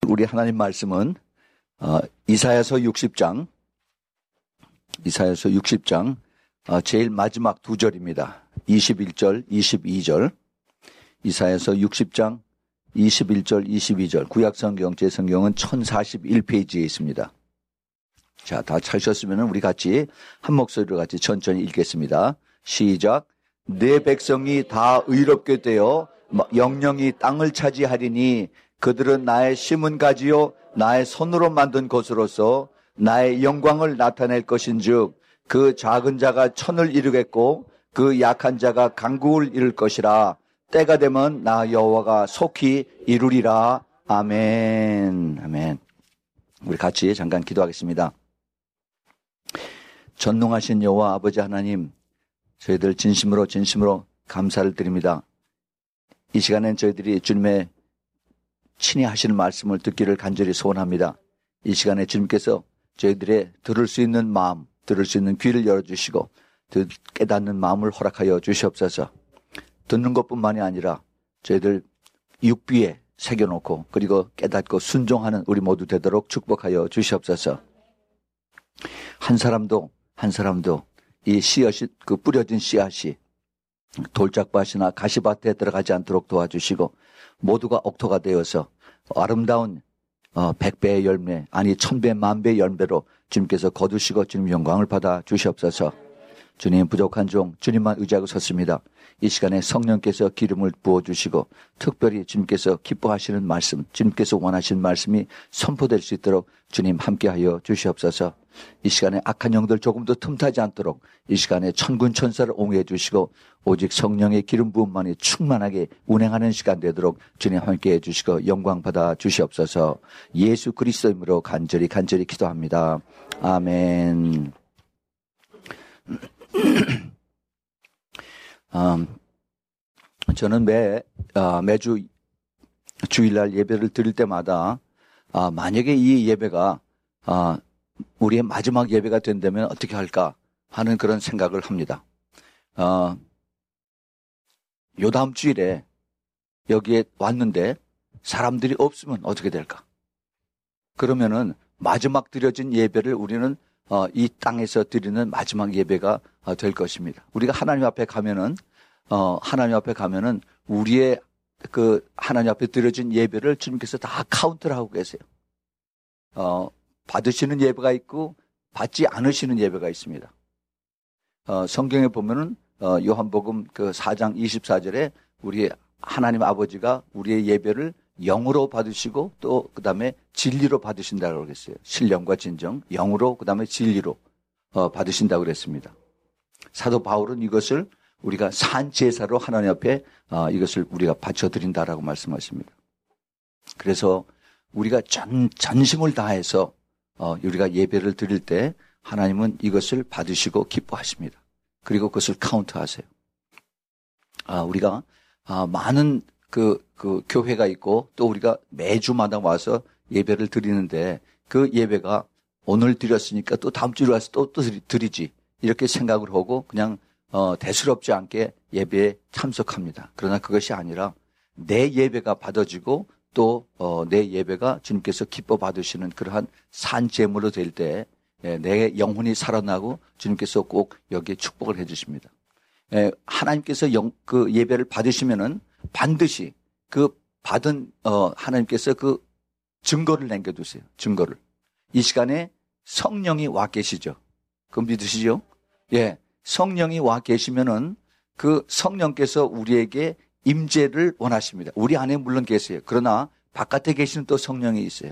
우리 하나님 말씀은 이사야서 60장 제일 마지막 두 절입니다. 21절, 22절. 이사야서 60장 21절, 22절. 구약성경, 제 성경은 1041페이지에 있습니다. 자, 다 찾으셨으면 우리 같이 한 목소리로 같이 천천히 읽겠습니다. 시작. 내 백성이 다 의롭게 되어 영영이 땅을 차지하리니 그들은 나의 심은 가지요 나의 손으로 만든 것으로서 나의 영광을 나타낼 것인즉 그 작은 자가 천을 이루겠고 그 약한 자가 강국을 이룰 것이라. 때가 되면 나 여호와가 속히 이루리라. 아멘. 아멘. 우리 같이 잠깐 기도하겠습니다. 전능하신 여호와 아버지 하나님, 저희들 진심으로 감사를 드립니다. 이 시간엔 저희들이 주님의 친히 하시는 말씀을 듣기를 간절히 소원합니다. 이 시간에 주님께서 저희들의 들을 수 있는 마음, 들을 수 있는 귀를 열어주시고 깨닫는 마음을 허락하여 주시옵소서. 듣는 것뿐만이 아니라 저희들 육비에 새겨놓고 그리고 깨닫고 순종하는 우리 모두 되도록 축복하여 주시옵소서. 한 사람도 이 씨앗이 뿌려진 씨앗이 돌짝밭이나 가시밭에 들어가지 않도록 도와주시고 모두가 옥토가 되어서 아름다운 100배의 열매, 아니 1000배, 10,000배의 열매로 주님께서 거두시고 주님 영광을 받아 주시옵소서. 주님, 부족한 종 주님만 의지하고 섰습니다. 이 시간에 성령께서 기름을 부어주시고 특별히 주님께서 기뻐하시는 말씀, 주님께서 원하시는 말씀이 선포될 수 있도록 주님 함께하여 주시옵소서. 이 시간에 악한 영들 조금도 틈타지 않도록 이 시간에 천군 천사를 옹호해 주시고 오직 성령의 기름 부음만이 충만하게 운행하는 시간 되도록 주님 함께해 주시고 영광 받아 주시옵소서. 예수 그리스도 이름으로 간절히 기도합니다. 아멘. 저는 매주 주일날 예배를 드릴 때마다 만약에 이 예배가 우리의 마지막 예배가 된다면 어떻게 할까 하는 그런 생각을 합니다. 요 다음 주일에 여기에 왔는데 사람들이 없으면 어떻게 될까? 그러면은 마지막 드려진 예배를 우리는 이 땅에서 드리는 마지막 예배가 될 것입니다. 우리가 하나님 앞에 가면은 우리의 하나님 앞에 드려진 예배를 주님께서 다 카운트를 하고 계세요. 받으시는 예배가 있고 받지 않으시는 예배가 있습니다. 성경에 보면은 요한복음 4장 24절에 우리 하나님 아버지가 우리의 예배를 영으로 받으시고 또 그다음에 진리로 받으신다고 그랬어요. 신령과 진정, 영으로 그다음에 진리로 받으신다고 그랬습니다. 사도 바울은 이것을 우리가 산 제사로 하나님 앞에 이것을 우리가 바쳐드린다라고 말씀하십니다. 그래서 우리가 전심을 다해서 우리가 예배를 드릴 때 하나님은 이것을 받으시고 기뻐하십니다. 그리고 그것을 카운트하세요. 우리가 많은 교회가 있고 또 우리가 매주마다 와서 예배를 드리는데 그 예배가 오늘 드렸으니까 또 다음 주에 와서 또 드리지 이렇게 생각을 하고 그냥 대수롭지 않게 예배에 참석합니다. 그러나 그것이 아니라 내 예배가 받아지고 또 내 예배가 주님께서 기뻐 받으시는 그러한 산제물로 될 때 내 영혼이 살아나고 주님께서 꼭 여기에 축복을 해 주십니다. 하나님께서 그 예배를 받으시면은 반드시 그 받은 하나님께서 그 증거를 남겨두세요. 증거를. 이 시간에 성령이 와 계시죠. 그럼 믿으시죠? 예, 성령이 와 계시면은 그 성령께서 우리에게 임재를 원하십니다. 우리 안에 물론 계세요. 그러나 바깥에 계시는 또 성령이 있어요.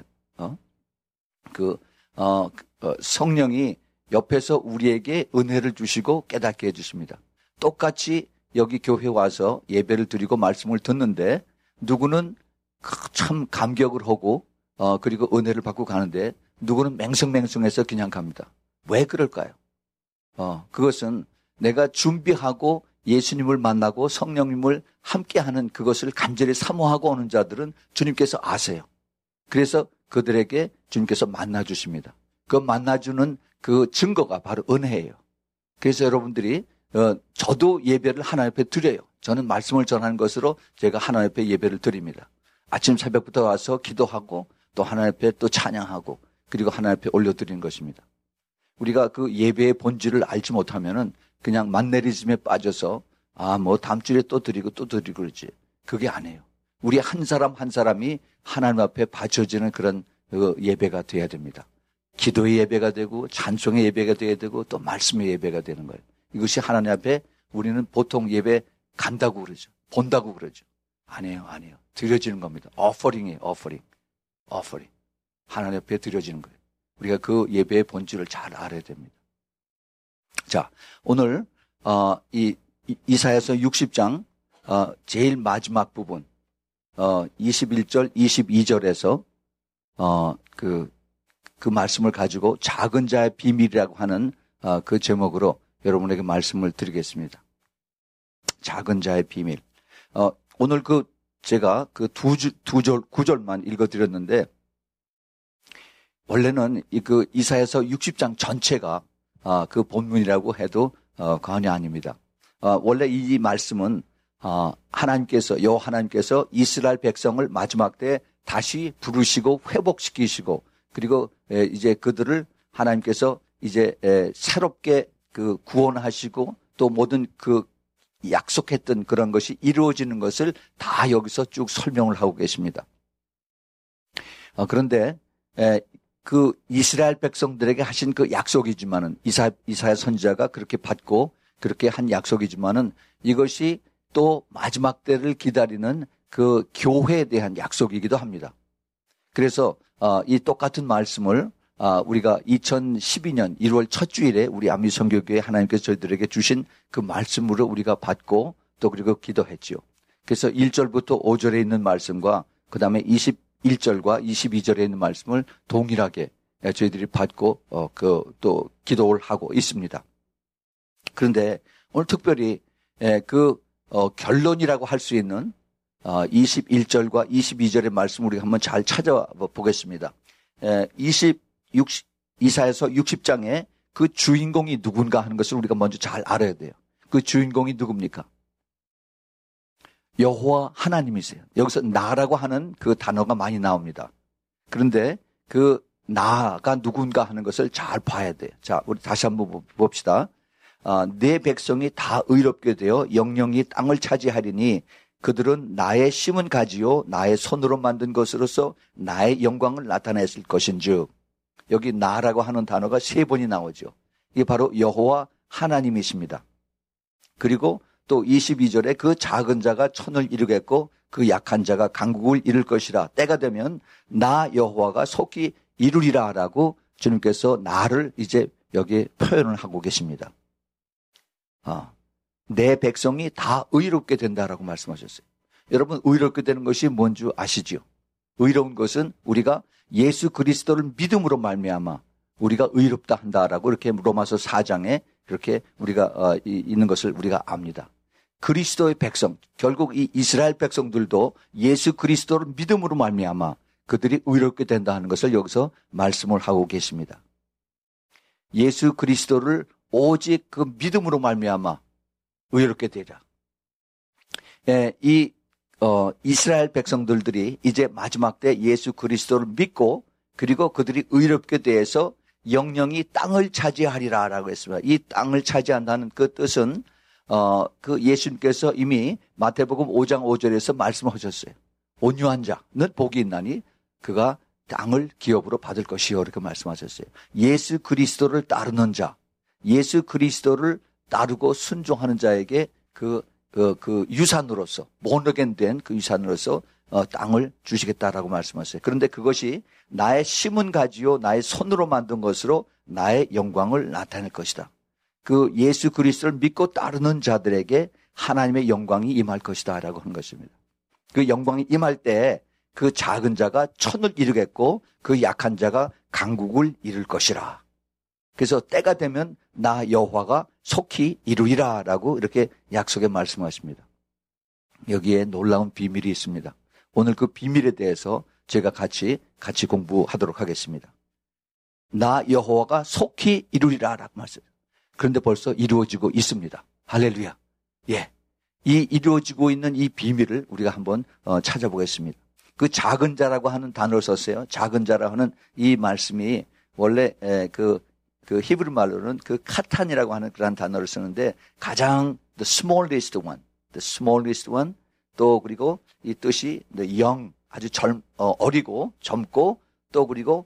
성령이 옆에서 우리에게 은혜를 주시고 깨닫게 해주십니다. 똑같이 여기 교회 와서 예배를 드리고 말씀을 듣는데 누구는 참 감격을 하고 그리고 은혜를 받고 가는데 누구는 맹성맹성해서 그냥 갑니다. 왜 그럴까요? 그것은 내가 준비하고 예수님을 만나고 성령님을 함께하는 그것을 간절히 사모하고 오는 자들은 주님께서 아세요. 그래서 그들에게 주님께서 만나주십니다. 그 만나주는 그 증거가 바로 은혜예요. 그래서 여러분들이 저도 예배를 하나님 앞에 드려요. 저는 말씀을 전하는 것으로 제가 하나님 앞에 예배를 드립니다. 아침 새벽부터 와서 기도하고 또 하나님 앞에 또 찬양하고 그리고 하나님 앞에 올려드리는 것입니다. 우리가 그 예배의 본질을 알지 못하면은 그냥 만내리즘에 빠져서 뭐 다음 주에 또 드리고 또 드리고 그러지. 그게 아니에요. 우리 한 사람 한 사람이 하나님 앞에 바쳐지는 그런 예배가 돼야 됩니다. 기도의 예배가 되고 찬송의 예배가 돼야 되고 또 말씀의 예배가 되는 거예요. 이것이 하나님 앞에 우리는 보통 예배 간다고 그러죠. 본다고 그러죠. 아니에요. 드려지는 겁니다. 오퍼링이에요. 오퍼링. 하나님 앞에 드려지는 거예요. 우리가 그 예배의 본질을 잘 알아야 됩니다. 자, 오늘 이사야서 60장 제일 마지막 부분 21절, 22절에서 그 말씀을 가지고 작은 자의 비밀이라고 하는 그 제목으로 여러분에게 말씀을 드리겠습니다. 작은 자의 비밀. 오늘 제가 구절만 읽어드렸는데, 원래는 이사야서 60장 전체가 그 본문이라고 해도 과언이 아닙니다. 원래 이 말씀은 하나님께서 이스라엘 백성을 마지막 때 다시 부르시고 회복시키시고 그리고 이제 그들을 하나님께서 이제 새롭게 구원하시고 또 모든 약속했던 그런 것이 이루어지는 것을 다 여기서 쭉 설명을 하고 계십니다. 그런데 그 이스라엘 백성들에게 하신 그 약속이지만은 이사야 선지자가 그렇게 받고 그렇게 한 약속이지만은 이것이 또 마지막 때를 기다리는 그 교회에 대한 약속이기도 합니다. 그래서 이 똑같은 말씀을 우리가 2012년 1월 첫 주일에 우리 안미선교교회 하나님께서 저희들에게 주신 그 말씀으로 우리가 받고 또 그리고 기도했지요. 그래서 1절부터 5절에 있는 말씀과 그 다음에 21절과 22절에 있는 말씀을 동일하게 저희들이 받고 또 기도를 하고 있습니다. 그런데 오늘 특별히 결론이라고 할 수 있는 21절과 22절의 말씀 우리가 한번 잘 찾아보겠습니다. 이사야서 60장에 그 주인공이 누군가 하는 것을 우리가 먼저 잘 알아야 돼요. 그 주인공이 누굽니까? 여호와 하나님이세요. 여기서 나라고 하는 그 단어가 많이 나옵니다. 그런데 그 나가 누군가 하는 것을 잘 봐야 돼요. 자, 우리 다시 한번 봅시다. 내 백성이 다 의롭게 되어 영영이 땅을 차지하리니 그들은 나의 심은 가지요 나의 손으로 만든 것으로서 나의 영광을 나타냈을 것인즉. 여기 나라고 하는 단어가 3번이 나오죠. 이게 바로 여호와 하나님이십니다. 그리고 또 22절에 그 작은 자가 천을 이루겠고 그 약한 자가 강국을 이룰 것이라. 때가 되면 나 여호와가 속히 이루리라 라고 주님께서 나를 이제 여기에 표현을 하고 계십니다. 내 백성이 다 의롭게 된다라고 말씀하셨어요. 여러분, 의롭게 되는 것이 뭔 줄 아시죠? 의로운 것은 우리가 예수 그리스도를 믿음으로 말미암아 우리가 의롭다 한다라고 이렇게 로마서 4장에 그렇게 우리가 있는 것을 우리가 압니다. 그리스도의 백성, 결국 이 이스라엘 백성들도 예수 그리스도를 믿음으로 말미암아 그들이 의롭게 된다 하는 것을 여기서 말씀을 하고 계십니다. 예수 그리스도를 오직 그 믿음으로 말미암아 의롭게 되리라. 이스라엘 백성들이 이제 마지막 때 예수 그리스도를 믿고 그리고 그들이 의롭게 돼서 영영이 땅을 차지하리라라고 했습니다. 이 땅을 차지한다는 그 뜻은 그 예수님께서 이미 마태복음 5장 5절에서 말씀하셨어요. 온유한 자는 복이 있나니 그가 땅을 기업으로 받을 것이요 이렇게 말씀하셨어요. 예수 그리스도를 따르는 자, 예수 그리스도를 따르고 순종하는 자에게 그 유산으로서 모너겐된 그 유산으로서 땅을 주시겠다라고 말씀하셨어요. 그런데 그것이 나의 심은 가지요 나의 손으로 만든 것으로 나의 영광을 나타낼 것이다. 그 예수 그리스도를 믿고 따르는 자들에게 하나님의 영광이 임할 것이다 라고 하는 것입니다. 그 영광이 임할 때 그 작은 자가 천을 이루겠고 그 약한 자가 강국을 이룰 것이라. 그래서 때가 되면 나 여호와가 속히 이루리라 라고 이렇게 약속에 말씀하십니다. 여기에 놀라운 비밀이 있습니다. 오늘 그 비밀에 대해서 제가 같이 공부하도록 하겠습니다. 나 여호와가 속히 이루리라 라고 말씀합니다. 그런데 벌써 이루어지고 있습니다. 할렐루야. 예. 이 이루어지고 있는 이 비밀을 우리가 한번 찾아보겠습니다. 그 작은 자라고 하는 단어를 썼어요. 작은 자라고 하는 이 말씀이 원래 그 히브리 말로는 그 카탄이라고 하는 그런 단어를 쓰는데 가장 the smallest one 또 그리고 이 뜻이 the young 아주 어리고 젊고 또 그리고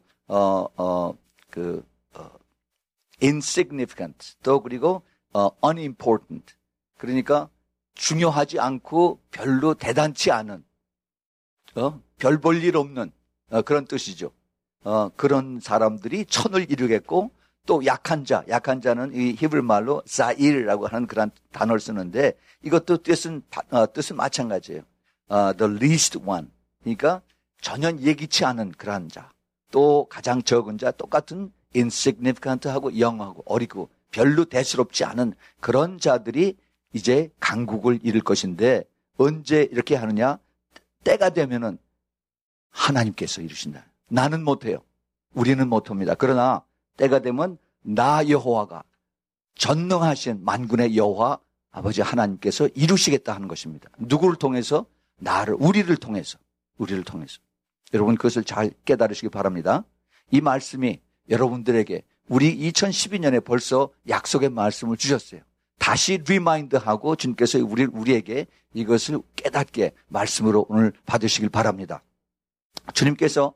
insignificant 또 그리고 unimportant 그러니까 중요하지 않고 별로 대단치 않은 별 볼 일 없는 그런 뜻이죠. 그런 사람들이 천을 이루겠고 또 약한 자는 이 히브리 말로 자일이라고 하는 그런 단어를 쓰는데 이것도 뜻은 마찬가지예요. The least one. 그러니까 전혀 예기치 않은 그런 자. 또 가장 적은 자, 똑같은 insignificant하고 영하고 어리고 별로 대수롭지 않은 그런 자들이 이제 강국을 이룰 것인데 언제 이렇게 하느냐? 때가 되면은 하나님께서 이루신다. 나는 못해요. 우리는 못합니다. 그러나 때가 되면 나 여호와가 전능하신 만군의 여호와 아버지 하나님께서 이루시겠다 하는 것입니다. 누구를 통해서? 우리를 통해서. 여러분 그것을 잘 깨달으시기 바랍니다. 이 말씀이 여러분들에게 우리 2012년에 벌써 약속의 말씀을 주셨어요. 다시 리마인드하고 주님께서 우리에게 이것을 깨닫게 말씀으로 오늘 받으시길 바랍니다. 주님께서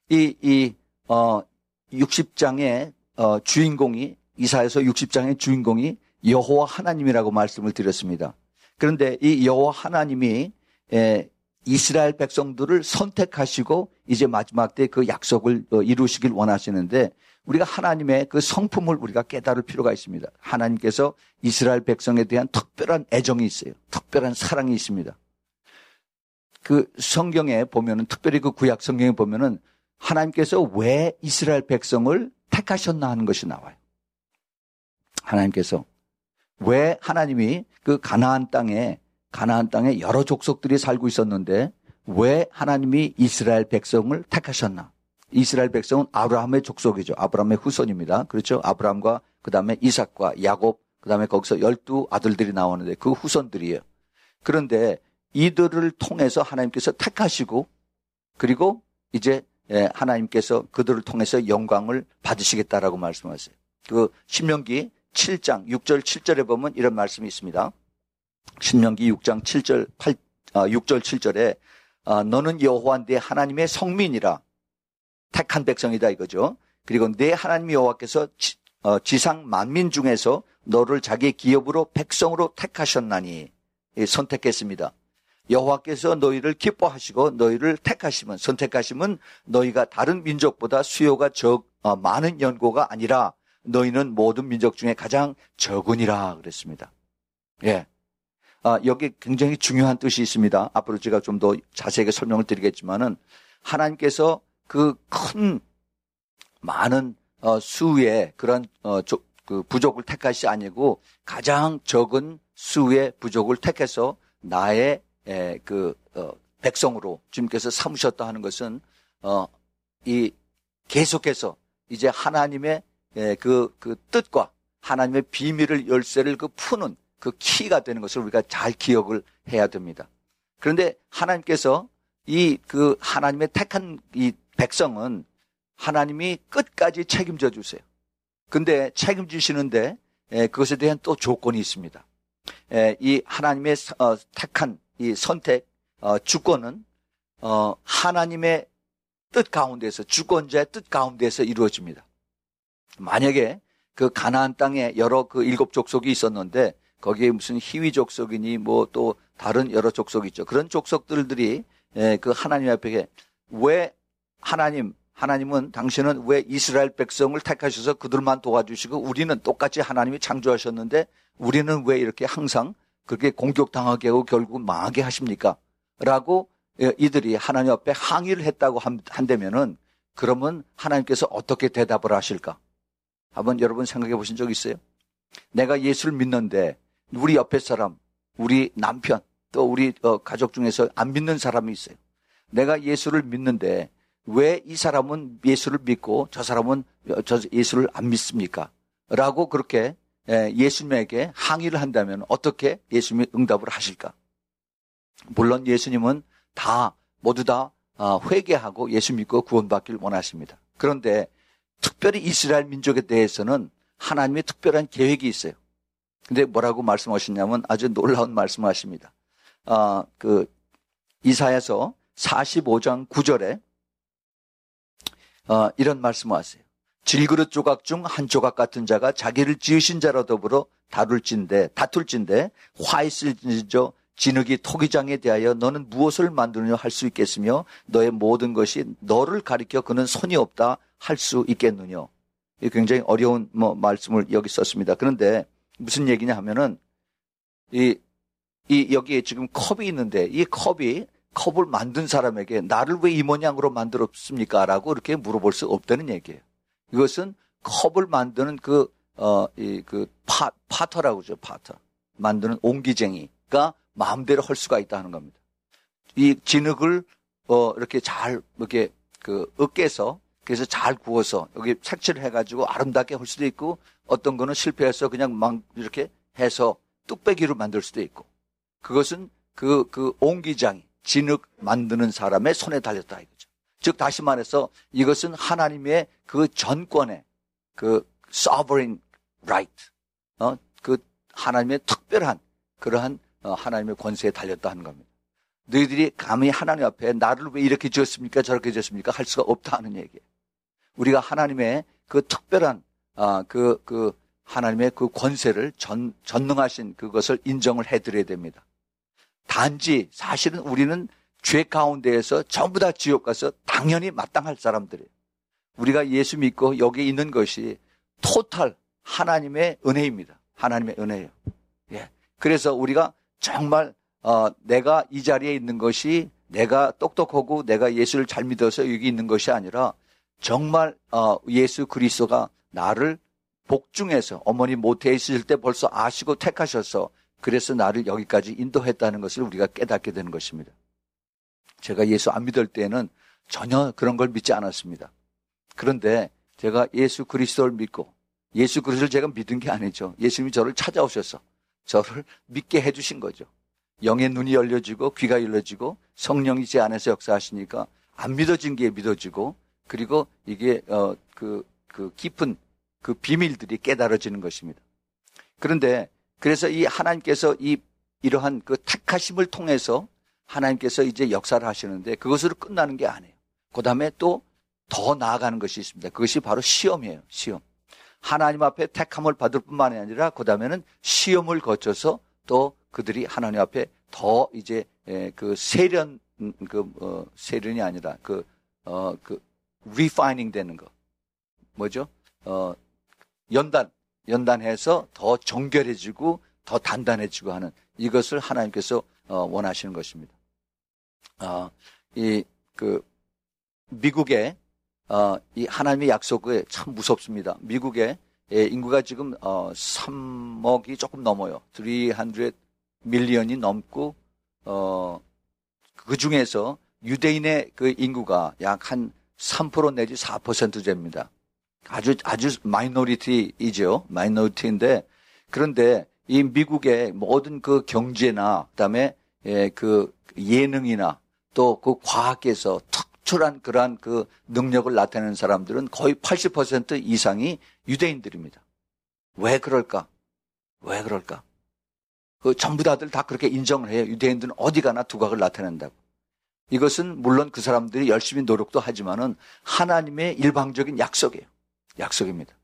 60장의 주인공이 이사야서 60장의 주인공이 여호와 하나님이라고 말씀을 드렸습니다. 그런데 이 여호와 하나님이 이스라엘 백성들을 선택하시고 이제 마지막 때 그 약속을 이루시길 원하시는데 우리가 하나님의 그 성품을 우리가 깨달을 필요가 있습니다. 하나님께서 이스라엘 백성에 대한 특별한 애정이 있어요. 특별한 사랑이 있습니다. 그 성경에 보면은 특별히 그 구약 성경에 보면은 하나님께서 왜 이스라엘 백성을 택하셨나 하는 것이 나와요. 하나님께서 왜 하나님이 그 가나안 땅에 여러 족속들이 살고 있었는데 왜 하나님이 이스라엘 백성을 택하셨나? 이스라엘 백성은 아브라함의 족속이죠. 아브라함의 후손입니다. 그렇죠? 아브라함과 그다음에 이삭과 야곱 그다음에 거기서 12 아들들이 나오는데 그 후손들이에요. 그런데 이들을 통해서 하나님께서 택하시고 그리고 이제 하나님께서 그들을 통해서 영광을 받으시겠다라고 말씀하세요. 그 신명기 7장 6절 7절에 보면 이런 말씀이 있습니다. 신명기 6장 6절 7절에 너는 여호와 네 하나님의 성민이라 택한 백성이다 이거죠. 그리고 내 하나님 여호와께서 지상 만민 중에서 너를 자기의 기업으로 백성으로 택하셨나니 선택했습니다. 여호와께서 너희를 기뻐하시고 너희를 선택하시면 너희가 다른 민족보다 수요가 많은 연고가 아니라 너희는 모든 민족 중에 가장 적으니라 그랬습니다. 예. 여기 굉장히 중요한 뜻이 있습니다. 앞으로 제가 좀 더 자세하게 설명을 드리겠지만은 하나님께서 그 큰 많은 수의 그런 그 부족을 택하시 아니고 가장 적은 수의 부족을 택해서 나의 백성으로 주님께서 삼으셨다 하는 것은 계속해서 이제 하나님의 그 뜻과 하나님의 비밀을 열쇠를 푸는 그 키가 되는 것을 우리가 잘 기억을 해야 됩니다. 그런데 하나님께서 하나님의 택한 이 백성은 하나님이 끝까지 책임져 주세요. 근데 책임지시는데 그것에 대한 또 조건이 있습니다. 이 하나님의 택한 이 선택 주권은 하나님의 뜻 가운데서 주권자의 뜻 가운데서 이루어집니다. 만약에 그 가나안 땅에 여러 그 7 족속이 있었는데 거기에 무슨 히위 족속이니 뭐 또 다른 여러 족속이 있죠. 그런 족속들이 그 하나님 앞에 왜 하나님은 당신은 왜 이스라엘 백성을 택하셔서 그들만 도와주시고 우리는 똑같이 하나님이 창조하셨는데 우리는 왜 이렇게 항상 그렇게 공격당하게 하고 결국 망하게 하십니까? 라고 이들이 하나님 앞에 항의를 했다고 한다면은 그러면 하나님께서 어떻게 대답을 하실까? 한번 여러분 생각해 보신 적 있어요? 내가 예수를 믿는데 우리 옆에 사람, 우리 남편, 또 우리 가족 중에서 안 믿는 사람이 있어요. 내가 예수를 믿는데 왜 이 사람은 예수를 믿고 저 사람은 예수를 안 믿습니까? 라고 그렇게 예수님에게 항의를 한다면 어떻게 예수님이 응답을 하실까? 물론 예수님은 모두 다 회개하고 예수 믿고 구원받기를 원하십니다. 그런데 특별히 이스라엘 민족에 대해서는 하나님의 특별한 계획이 있어요. 근데 뭐라고 말씀하셨냐면 아주 놀라운 말씀을 하십니다. 이사야서 45장 9절에 이런 말씀을 하세요. 질그릇 조각 중 한 조각 같은 자가 자기를 지으신 자라 더불어 다툴진대 화 있을지저 진흙이 토기장에 대하여 너는 무엇을 만드느냐 할 수 있겠으며 너의 모든 것이 너를 가리켜 그는 손이 없다 할 수 있겠느냐. 굉장히 어려운 말씀을 여기 썼습니다. 그런데 무슨 얘기냐 하면은 여기에 지금 컵이 있는데 이 컵을 만든 사람에게 나를 왜 이 모양으로 만들었습니까? 라고 이렇게 물어볼 수 없다는 얘기예요. 이것은 컵을 만드는 파터라고 그러죠. 파터. 만드는 옹기쟁이가 마음대로 할 수가 있다 하는 겁니다. 이 진흙을 이렇게 잘 으깨서 그래서 잘 구워서 여기 색칠을 해가지고 아름답게 할 수도 있고 어떤 거는 실패해서 그냥 막 이렇게 해서 뚝배기로 만들 수도 있고 그것은 그 옹기장이 진흙 만드는 사람의 손에 달렸다 이거죠. 즉 다시 말해서 이것은 하나님의 그 전권의 그 sovereign right, 그 하나님의 특별한 그러한 하나님의 권세에 달렸다 하는 겁니다. 너희들이 감히 하나님 앞에 나를 왜 이렇게 지었습니까? 저렇게 지었습니까? 할 수가 없다 하는 얘기예요. 우리가 하나님의 그 특별한 하나님의 그 권세를 전능하신 그것을 인정을 해드려야 됩니다. 단지 사실은 우리는 죄 가운데에서 전부 다 지옥 가서 당연히 마땅할 사람들이에요. 우리가 예수 믿고 여기 있는 것이 토탈 하나님의 은혜입니다. 하나님의 은혜예요. 예. 그래서 우리가 정말 내가 이 자리에 있는 것이 내가 똑똑하고 내가 예수를 잘 믿어서 여기 있는 것이 아니라 정말 예수 그리스도가 나를 복중에서 어머니 모태에 있을 때 벌써 아시고 택하셔서 그래서 나를 여기까지 인도했다는 것을 우리가 깨닫게 되는 것입니다. 제가 예수 안 믿을 때는 전혀 그런 걸 믿지 않았습니다. 그런데 제가 예수 그리스도를 믿고 예수 그리스도를 제가 믿은 게 아니죠. 예수님이 저를 찾아오셔서 저를 믿게 해주신 거죠. 영의 눈이 열려지고 귀가 열려지고 성령이 제 안에서 역사하시니까 안 믿어진 게 믿어지고 그리고 이게 깊은 그 비밀들이 깨달아지는 것입니다. 그런데 그래서 이 하나님께서 이러한 그 택하심을 통해서 하나님께서 이제 역사를 하시는데 그것으로 끝나는 게 아니에요. 그 다음에 또 더 나아가는 것이 있습니다. 그것이 바로 시험이에요. 시험. 하나님 앞에 택함을 받을 뿐만이 아니라 그 다음에는 시험을 거쳐서 또 그들이 하나님 앞에 더 이제 세련이 아니라 refining 되는 거. 뭐죠? 연단해서 더 정결해지고 더 단단해지고 하는 이것을 하나님께서 원하시는 것입니다. 미국의 이 하나님의 약속에 참 무섭습니다. 미국의 인구가 지금 3억이 조금 넘어요. 300 밀리언이 넘고 그 중에서 유대인의 그 인구가 약 한 3% 내지 4% 됩니다. 아주 마이너리티이죠. 마이너리티인데 그런데 이 미국의 모든 그 경제나 그다음에 그 예능이나 또 그 과학에서 특출한 그러한 그 능력을 나타내는 사람들은 거의 80% 이상이 유대인들입니다. 왜 그럴까? 전부 다들 다 그렇게 인정을 해요. 유대인들은 어디 가나 두각을 나타낸다고. 이것은 물론 그 사람들이 열심히 노력도 하지만은 하나님의 일방적인 약속입니다.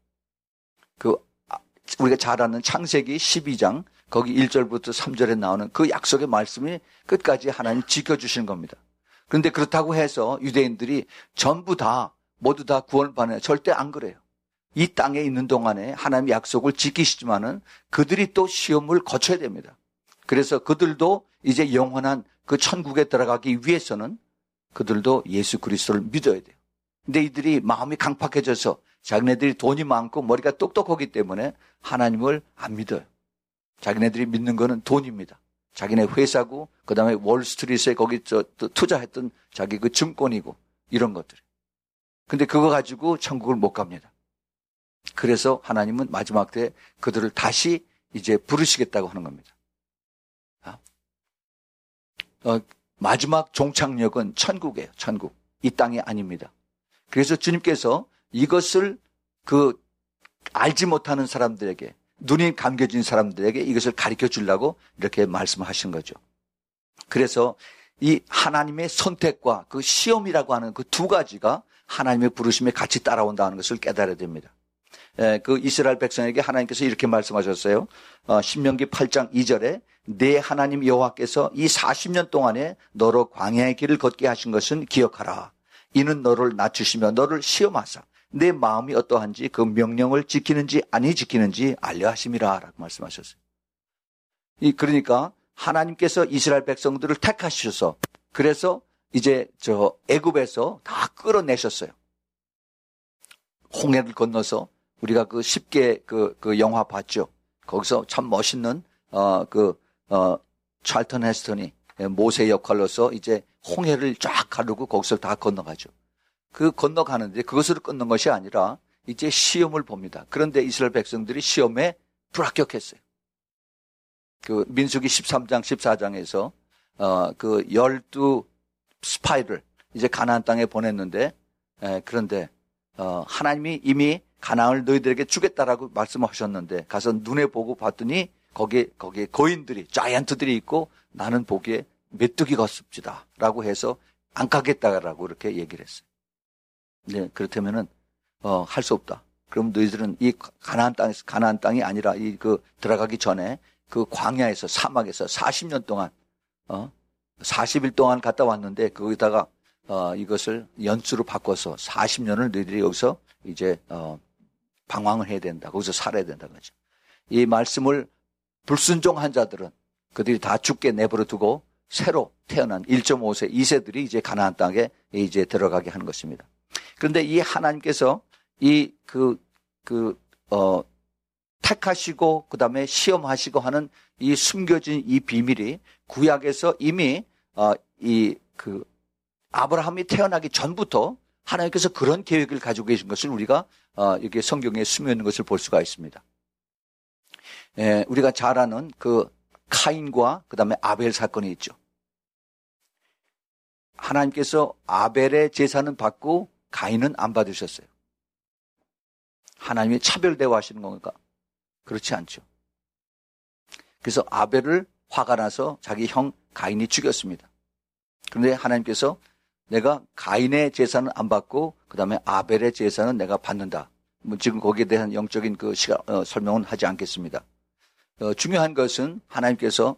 우리가 잘 아는 창세기 12장 거기 1절부터 3절에 나오는 그 약속의 말씀이 끝까지 하나님 지켜주시는 겁니다. 그런데 그렇다고 해서 유대인들이 모두 다 구원을 받아요. 절대 안 그래요. 이 땅에 있는 동안에 하나님의 약속을 지키시지만은 그들이 또 시험을 거쳐야 됩니다. 그래서 그들도 이제 영원한 그 천국에 들어가기 위해서는 그들도 예수 그리스도를 믿어야 돼요. 근데 이들이 마음이 강팍해져서 자기네들이 돈이 많고 머리가 똑똑하기 때문에 하나님을 안 믿어요. 자기네들이 믿는 거는 돈입니다. 자기네 회사고 그다음에 월스트리트에 거기 투자했던 자기 그 증권이고 이런 것들. 근데 그거 가지고 천국을 못 갑니다. 그래서 하나님은 마지막 때 그들을 다시 이제 부르시겠다고 하는 겁니다. 마지막 종착역은 천국이에요. 천국. 이 땅이 아닙니다. 그래서 주님께서 이것을 알지 못하는 사람들에게, 눈이 감겨진 사람들에게 이것을 가르쳐 주려고 이렇게 말씀하신 거죠. 그래서 이 하나님의 선택과 그 시험이라고 하는 그 두 가지가 하나님의 부르심에 같이 따라온다는 것을 깨달아야 됩니다. 그 이스라엘 백성에게 하나님께서 이렇게 말씀하셨어요. 신명기 8장 2절에 내 하나님 여호와께서 이 40년 동안에 너로 광야의 길을 걷게 하신 것은 기억하라. 이는 너를 낮추시며 너를 시험하사 내 마음이 어떠한지 그 명령을 지키는지 아니 지키는지 알려 하심이라 라고 말씀하셨어요. 그러니까 하나님께서 이스라엘 백성들을 택하셔서 그래서 이제 애굽에서 다 끌어내셨어요. 홍해를 건너서 우리가 그 쉽게 그 영화 봤죠. 거기서 참 멋있는 찰턴 헤스턴이 모세 역할로서 이제 홍해를 쫙 가르고 거기서 다 건너가죠. 건너가는데 그것을 끊는 것이 아니라 이제 시험을 봅니다. 그런데 이스라엘 백성들이 시험에 불합격했어요. 민수기 13장, 14장에서 12 스파이를 이제 가나안 땅에 보냈는데, 그런데 하나님이 이미 가나안을 너희들에게 주겠다라고 말씀하셨는데 가서 눈에 보고 봤더니 거기에 거인들이, 자이언트들이 있고 나는 보기에 메뚜기가 없습니다 라고 해서 안 가겠다라고 이렇게 얘기를 했어요. 네, 그렇다면은 할 수 없다. 그럼 너희들은 이 가나안 땅이 아니라 들어가기 전에 그 광야에서 사막에서 40년 동안 40일 동안 갔다 왔는데 거기다가 이것을 연수로 바꿔서 40년을 너희들이 여기서 이제 방황을 해야 된다. 거기서 살아야 된다는 거죠. 이 말씀을 불순종한 자들은 그들이 다 죽게 내버려 두고 새로 태어난 1.5세 2세들이 이제 가나안 땅에 이제 들어가게 하는 것입니다. 그런데 이 하나님께서 택하시고 그다음에 시험하시고 하는 이 숨겨진 이 비밀이 구약에서 이미 아브라함이 태어나기 전부터 하나님께서 그런 계획을 가지고 계신 것을 우리가 이렇게 성경에 스며 있는 것을 볼 수가 있습니다. 우리가 잘 아는 카인과 그다음에 아벨 사건이 있죠. 하나님께서 아벨의 제사는 받고 가인은 안 받으셨어요. 하나님이 차별 대우하시는 건가? 그렇지 않죠. 그래서 아벨을 화가 나서 자기 형 가인이 죽였습니다. 그런데 하나님께서 내가 가인의 제사는 안 받고 그다음에 아벨의 제사는 내가 받는다. 지금 거기에 대한 영적인 설명은 하지 않겠습니다. 중요한 것은 하나님께서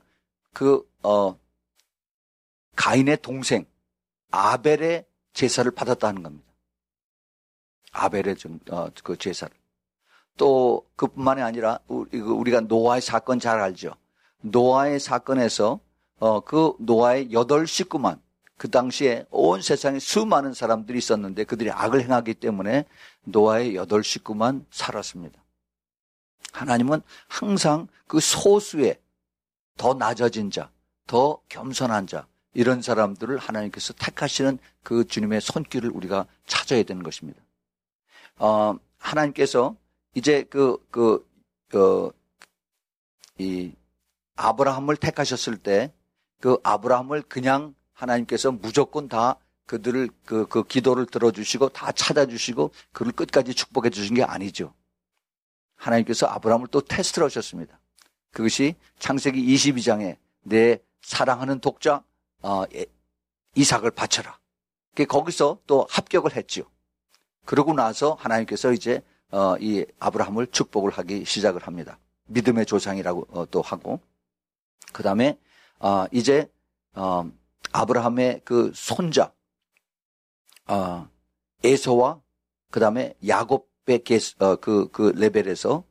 가인의 동생 아벨의 제사를 받았다는 겁니다. 아벨의 그 제사를. 또 그뿐만이 아니라 우리가 노아의 사건 잘 알죠. 노아의 사건에서 노아의 8 식구만 그 당시에 온 세상에 수많은 사람들이 있었는데 그들이 악을 행하기 때문에 노아의 8 식구만 살았습니다. 하나님은 항상 그 소수의 더 낮아진 자, 더 겸손한 자 이런 사람들을 하나님께서 택하시는 그 주님의 손길을 우리가 찾아야 되는 것입니다. 하나님께서 이제 이 아브라함을 택하셨을 때 그 아브라함을 그냥 하나님께서 무조건 다 그들을 그 기도를 들어주시고 다 찾아주시고 그를 끝까지 축복해 주신 게 아니죠. 하나님께서 아브라함을 또 테스트를 하셨습니다. 그것이 창세기 22장에 내 사랑하는 독자 이삭을 바쳐라. 거기서 또 합격을 했죠. 그러고 나서 하나님께서 이제 이 아브라함을 축복을 하기 시작을 합니다. 믿음의 조상이라고 또 하고 그 다음에 이제 아브라함의 그 손자 에서와 그 다음에 야곱의 그 레벨에서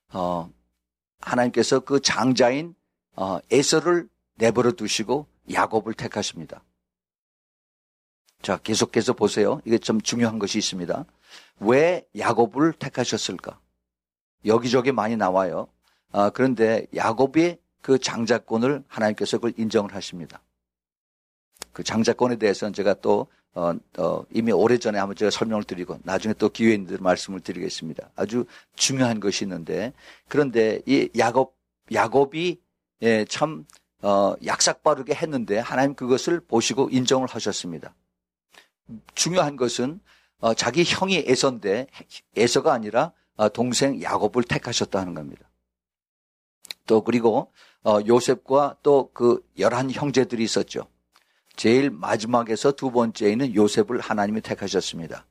하나님께서 그 장자인 에서를 내버려 두시고 야곱을 택하십니다. 자, 계속해서 보세요. 이게 좀 중요한 것이 있습니다. 왜 야곱을 택하셨을까? 여기저기 많이 나와요. 그런데 야곱의 그 장자권을 하나님께서 그걸 인정을 하십니다. 그 장자권에 대해서는 제가 또 이미 오래전에 한번 제가 설명을 드리고 나중에 또 기회 있는 대로 말씀을 드리겠습니다. 아주 중요한 것이 있는데 그런데 이 야곱이 참 약삭빠르게 했는데 하나님 그것을 보시고 인정을 하셨습니다. 중요한 것은 자기 형이 에서인데 에서가 아니라 동생 야곱을 택하셨다는 겁니다. 또 그리고 요셉과 또 그 11 형제들이 있었죠. 제일 마지막에서 두 번째에는 요셉을 하나님이 택하셨습니다.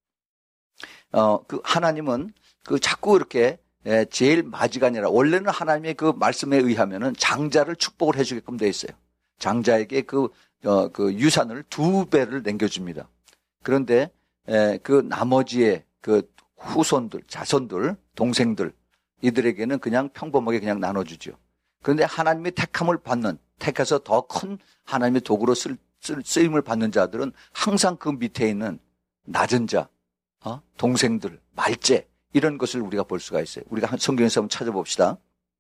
그 하나님은 그 자꾸 이렇게 제일 마지가 아니라 원래는 하나님의 그 말씀에 의하면은 장자를 축복을 해주게끔 되어 있어요. 장자에게 그 유산을 2배를 남겨줍니다. 그런데 그 나머지의 그 후손들, 자손들, 동생들 이들에게는 그냥 평범하게 그냥 나눠주죠. 그런데 하나님의 택함을 받는, 택해서 더 큰 하나님의 도구로 쓰임을 받는 자들은 항상 그 밑에 있는 낮은 자, 동생들, 말제 이런 것을 우리가 볼 수가 있어요. 우리가 성경에서 한번 찾아봅시다.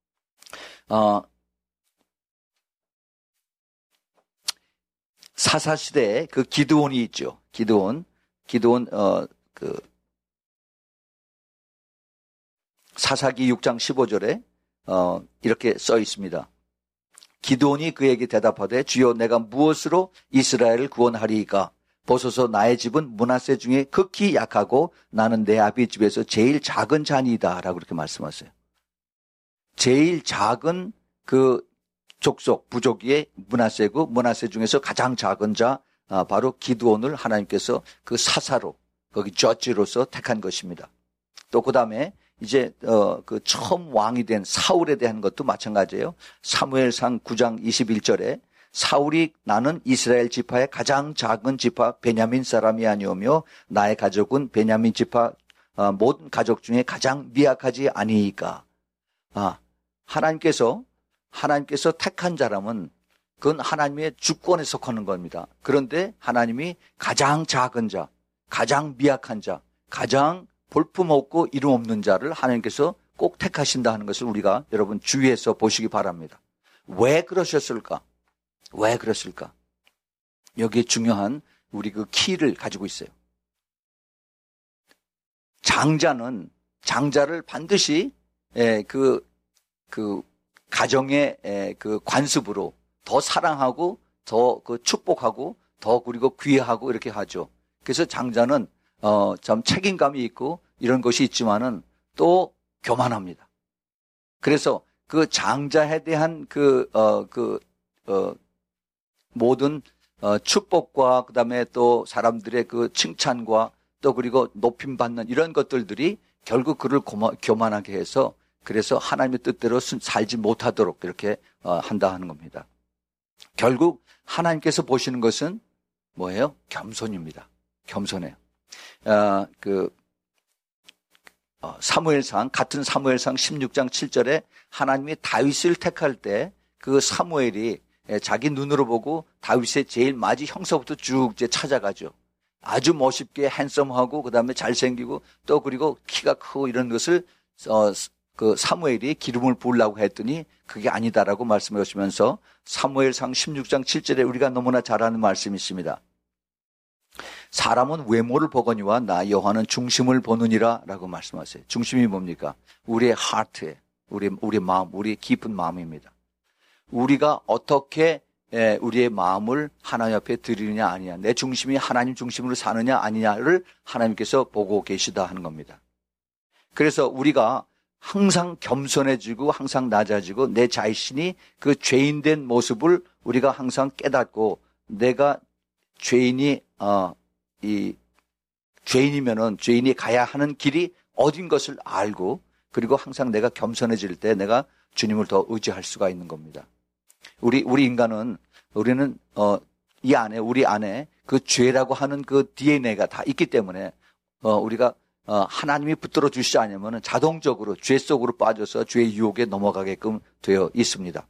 사사시대에 그 기드온이 있죠. 기드온 사사기 6장 15절에 이렇게 써 있습니다. 기드온이 그에게 대답하되 주여 내가 무엇으로 이스라엘을 구원하리이까? 보소서 나의 집은 므낫세 중에 극히 약하고 나는 내 아비 집에서 제일 작은 자니이다 라고 그렇게 말씀하세요. 제일 작은 그 족속, 부족이 므낫세고 므낫세 중에서 가장 작은 자 바로 기드온을 하나님께서 그 사사로 거기 저지로서 택한 것입니다. 또 그 다음에 이제 그 처음 왕이 된 사울에 대한 것도 마찬가지예요. 사무엘상 9장 21절에 사울이 나는 이스라엘 지파의 가장 작은 지파 베냐민 사람이 아니오며 나의 가족은 베냐민 지파 모든 가족 중에 가장 미약하지 아니이까. 하나님께서 택한 자라면 그건 하나님의 주권에 속하는 겁니다. 그런데 하나님이 가장 작은 자, 가장 미약한 자, 가장 볼품없고 이름 없는 자를 하나님께서 꼭 택하신다 하는 것을 우리가 여러분 주위에서 보시기 바랍니다. 왜 그러셨을까? 왜 그랬을까? 여기에 중요한 우리 그 키를 가지고 있어요. 장자를 반드시 그 가정의 그 관습으로 더 사랑하고 더 그 축복하고 더 그리고 귀하고 이렇게 하죠. 그래서 장자는 참 책임감이 있고 이런 것이 있지만은 또 교만합니다. 그래서 그 장자에 대한 모든 축복과 그다음에 또 사람들의 그 칭찬과 또 그리고 높임 받는 이런 것들이 결국 그를 교만하게 해서 그래서 하나님의 뜻대로 살지 못하도록 이렇게 한다 하는 겁니다. 결국 하나님께서 보시는 것은 뭐예요? 겸손입니다. 겸손해요. 같은 사무엘상 16장 7절에 하나님이 다윗을 택할 때 그 사무엘이 자기 눈으로 보고 다윗의 제일 마지 형사부터 쭉 이제 찾아가죠. 아주 멋있게 핸섬하고 그다음에 잘생기고 또 그리고 키가 크고 이런 것을 그 사무엘이 기름을 부으려고 했더니 그게 아니다라고 말씀해 주시면서 사무엘상 16장 7절에 우리가 너무나 잘 아는 말씀이 있습니다. 사람은 외모를 보거니와 나 여호와는 중심을 보느니라 라고 말씀하세요. 중심이 뭡니까? 우리의 하트에 우리 마음, 우리 깊은 마음입니다. 우리가 어떻게 우리의 마음을 하나님 앞에 드리느냐 아니냐, 내 중심이 하나님 중심으로 사느냐 아니냐를 하나님께서 보고 계시다 하는 겁니다. 그래서 우리가 항상 겸손해지고 항상 낮아지고 내 자신이 그 죄인된 모습을 우리가 항상 깨닫고 내가 죄인이면은 죄인이 가야 하는 길이 어딘 것을 알고 그리고 항상 내가 겸손해질 때 내가 주님을 더 의지할 수가 있는 겁니다. 우리 인간은 우리는 우리 안에 그 죄라고 하는 그 DNA가 다 있기 때문에 우리가 하나님이 붙들어 주시지 않으면 자동적으로 죄 속으로 빠져서 죄의 유혹에 넘어가게끔 되어 있습니다.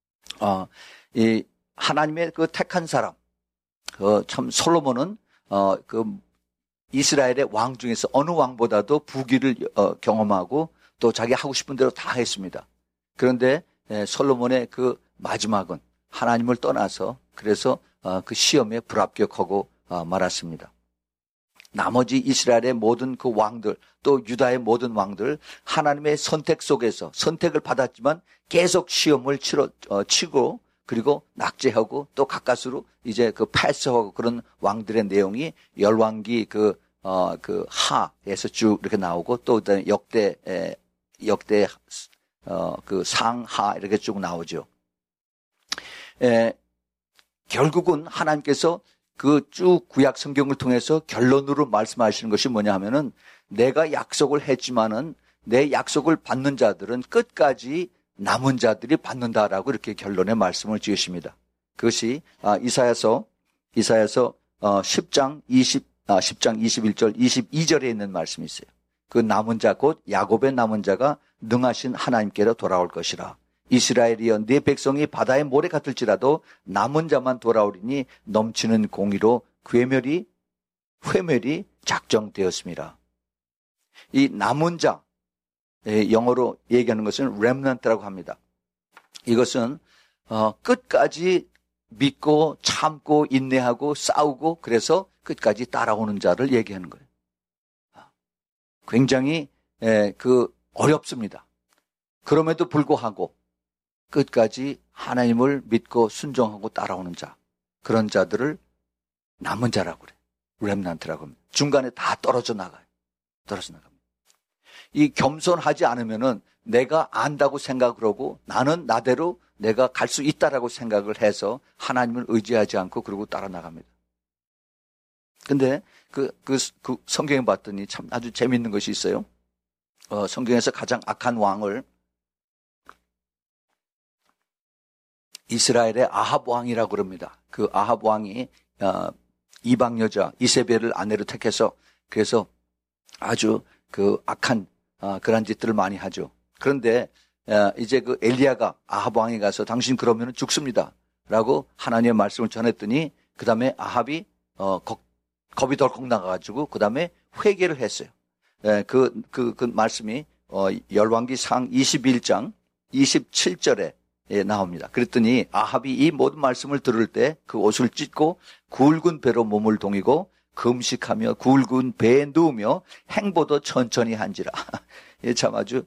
이 하나님의 그 택한 사람, 참 솔로몬은 그 이스라엘의 왕 중에서 어느 왕보다도 부귀를 경험하고 또 자기 하고 싶은 대로 다 했습니다. 그런데 솔로몬의 그 마지막은 하나님을 떠나서 그래서 그 시험에 불합격하고 말았습니다. 나머지 이스라엘의 모든 그 왕들 또 유다의 모든 왕들 하나님의 선택 속에서 선택을 받았지만 계속 시험을 치고 그리고 낙제하고 또 가까스로 이제 그 패스하고 그런 왕들의 내용이 열왕기 그 하에서 쭉 이렇게 나오고 또 역대 그 상하 이렇게 쭉 나오죠. 결국은 하나님께서 그 쭉 구약 성경을 통해서 결론으로 말씀하시는 것이 뭐냐 하면은 내가 약속을 했지만은 내 약속을 받는 자들은 끝까지 남은 자들이 받는다라고 이렇게 결론의 말씀을 지으십니다. 그것이 이사야서 10장 21절 22절에 있는 말씀이 있어요. 그 남은 자 곧 야곱의 남은 자가 능하신 하나님께로 돌아올 것이라. 이스라엘이여 네 백성이 바다의 모래 같을지라도 남은 자만 돌아오리니 넘치는 공의로 회멸이 작정되었습니다. 이 남은 자, 영어로 얘기하는 것은 remnant라고 합니다. 이것은 끝까지 믿고 참고 인내하고 싸우고 그래서 끝까지 따라오는 자를 얘기하는 거예요. 굉장히 어렵습니다. 그럼에도 불구하고 끝까지 하나님을 믿고 순종하고 따라오는 자, 그런 자들을 남은 자라고 그래요. 렘넌트라고 합니다. 중간에 다 떨어져 나갑니다. 이 겸손하지 않으면은 내가 안다고 생각을 하고 나는 나대로 내가 갈 수 있다라고 생각을 해서 하나님을 의지하지 않고 그러고 따라 나갑니다. 근데 그 성경에 봤더니 참 아주 재밌는 것이 있어요. 성경에서 가장 악한 왕을 이스라엘의 아합 왕이라고 그럽니다. 그 아합 왕이 이방 여자 이세벨을 아내로 택해서 그래서 아주 그 악한 그런 짓들을 많이 하죠. 그런데 이제 그 엘리야가 아합 왕에 가서 당신 그러면 죽습니다라고 하나님의 말씀을 전했더니 그 다음에 아합이 겁이 덜컥 나가가지고 그 다음에 회개를 했어요. 그 말씀이 열왕기 상 21장 27절에 나옵니다. 그랬더니 아합이 이 모든 말씀을 들을 때 그 옷을 찢고 굵은 배로 몸을 동이고 금식하며 굵은 배에 누우며 행보도 천천히 한지라. 참 아주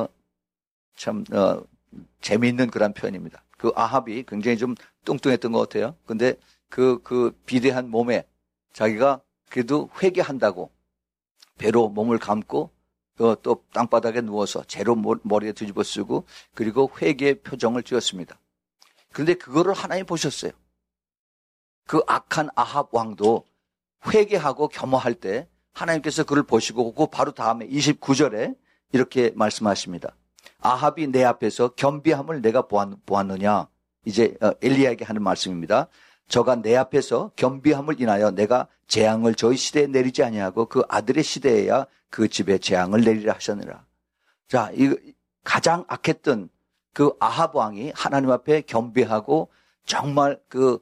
재미있는 그런 표현입니다. 그 아합이 굉장히 좀 뚱뚱했던 것 같아요. 근데 그 비대한 몸에 자기가 그래도 회개한다고 배로 몸을 감고 또 땅바닥에 누워서 재로 머리에 뒤집어 쓰고 그리고 회개의 표정을 지었습니다. 그런데 그거를 하나님이 보셨어요. 그 악한 아합 왕도 회개하고 겸허할 때 하나님께서 그를 보시고 그 바로 다음에 29절에 이렇게 말씀하십니다. 아합이 내 앞에서 겸비함을 내가 보았느냐. 이제 엘리야에게 하는 말씀입니다. 저가 내 앞에서 겸비함을 인하여 내가 재앙을 저희 시대에 내리지 아니하고 그 아들의 시대에야 그 집에 재앙을 내리라 하셨느라. 자, 이 가장 악했던 그 아합 왕이 하나님 앞에 겸비하고 정말 그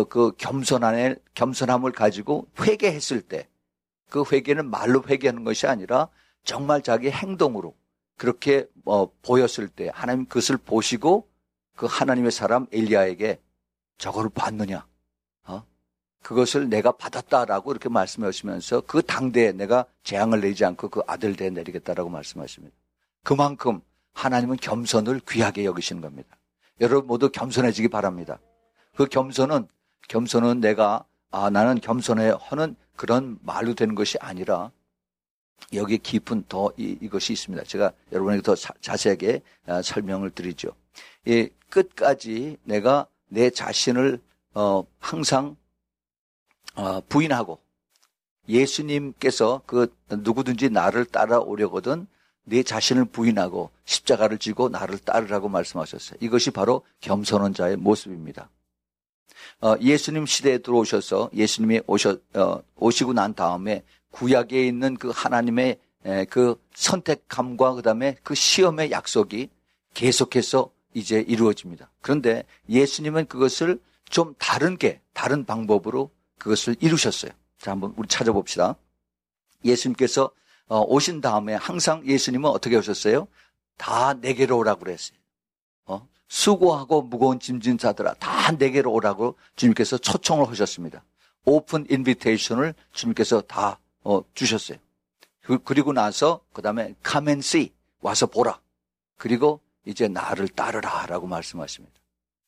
겸손함을 가지고 회개했을 때 그 회개는 말로 회개하는 것이 아니라 정말 자기 행동으로 그렇게 보였을 때 하나님 그것을 보시고 그 하나님의 사람 엘리야에게 저거를 봤느냐? 그것을 내가 받았다라고 이렇게 말씀하시면서 그 당대에 내가 재앙을 내리지 않고 그 아들 대에 내리겠다라고 말씀하십니다. 그만큼 하나님은 겸손을 귀하게 여기시는 겁니다. 여러분 모두 겸손해지기 바랍니다. 그 겸손은 내가 나는 겸손해 하는 그런 말로 되는 것이 아니라 여기에 깊은 이것이 있습니다. 제가 여러분에게 더 자세하게 설명을 드리죠. 끝까지 내가 내 자신을 항상 부인하고 예수님께서 누구든지 나를 따라오려거든 내 자신을 부인하고 십자가를 지고 나를 따르라고 말씀하셨어요. 이것이 바로 겸손한 자의 모습입니다. 예수님 시대에 들어오셔서 예수님이 오시고 난 다음에 구약에 있는 그 하나님의 그 선택함과 그다음에 그 시험의 약속이 계속해서 이제 이루어집니다. 그런데 예수님은 그것을 좀 다른 방법으로 그것을 이루셨어요. 자, 한번 우리 찾아봅시다. 예수님께서 오신 다음에 항상 예수님은 어떻게 오셨어요? 다 내게로 오라고 그랬어요. 수고하고 무거운 짐진 자들아 다 내게로 오라고 주님께서 초청을 하셨습니다. 오픈 인비테이션을 주님께서 다 주셨어요. 그리고 나서 그 다음에 come and see 와서 보라. 그리고 이제 나를 따르라 라고 말씀하십니다.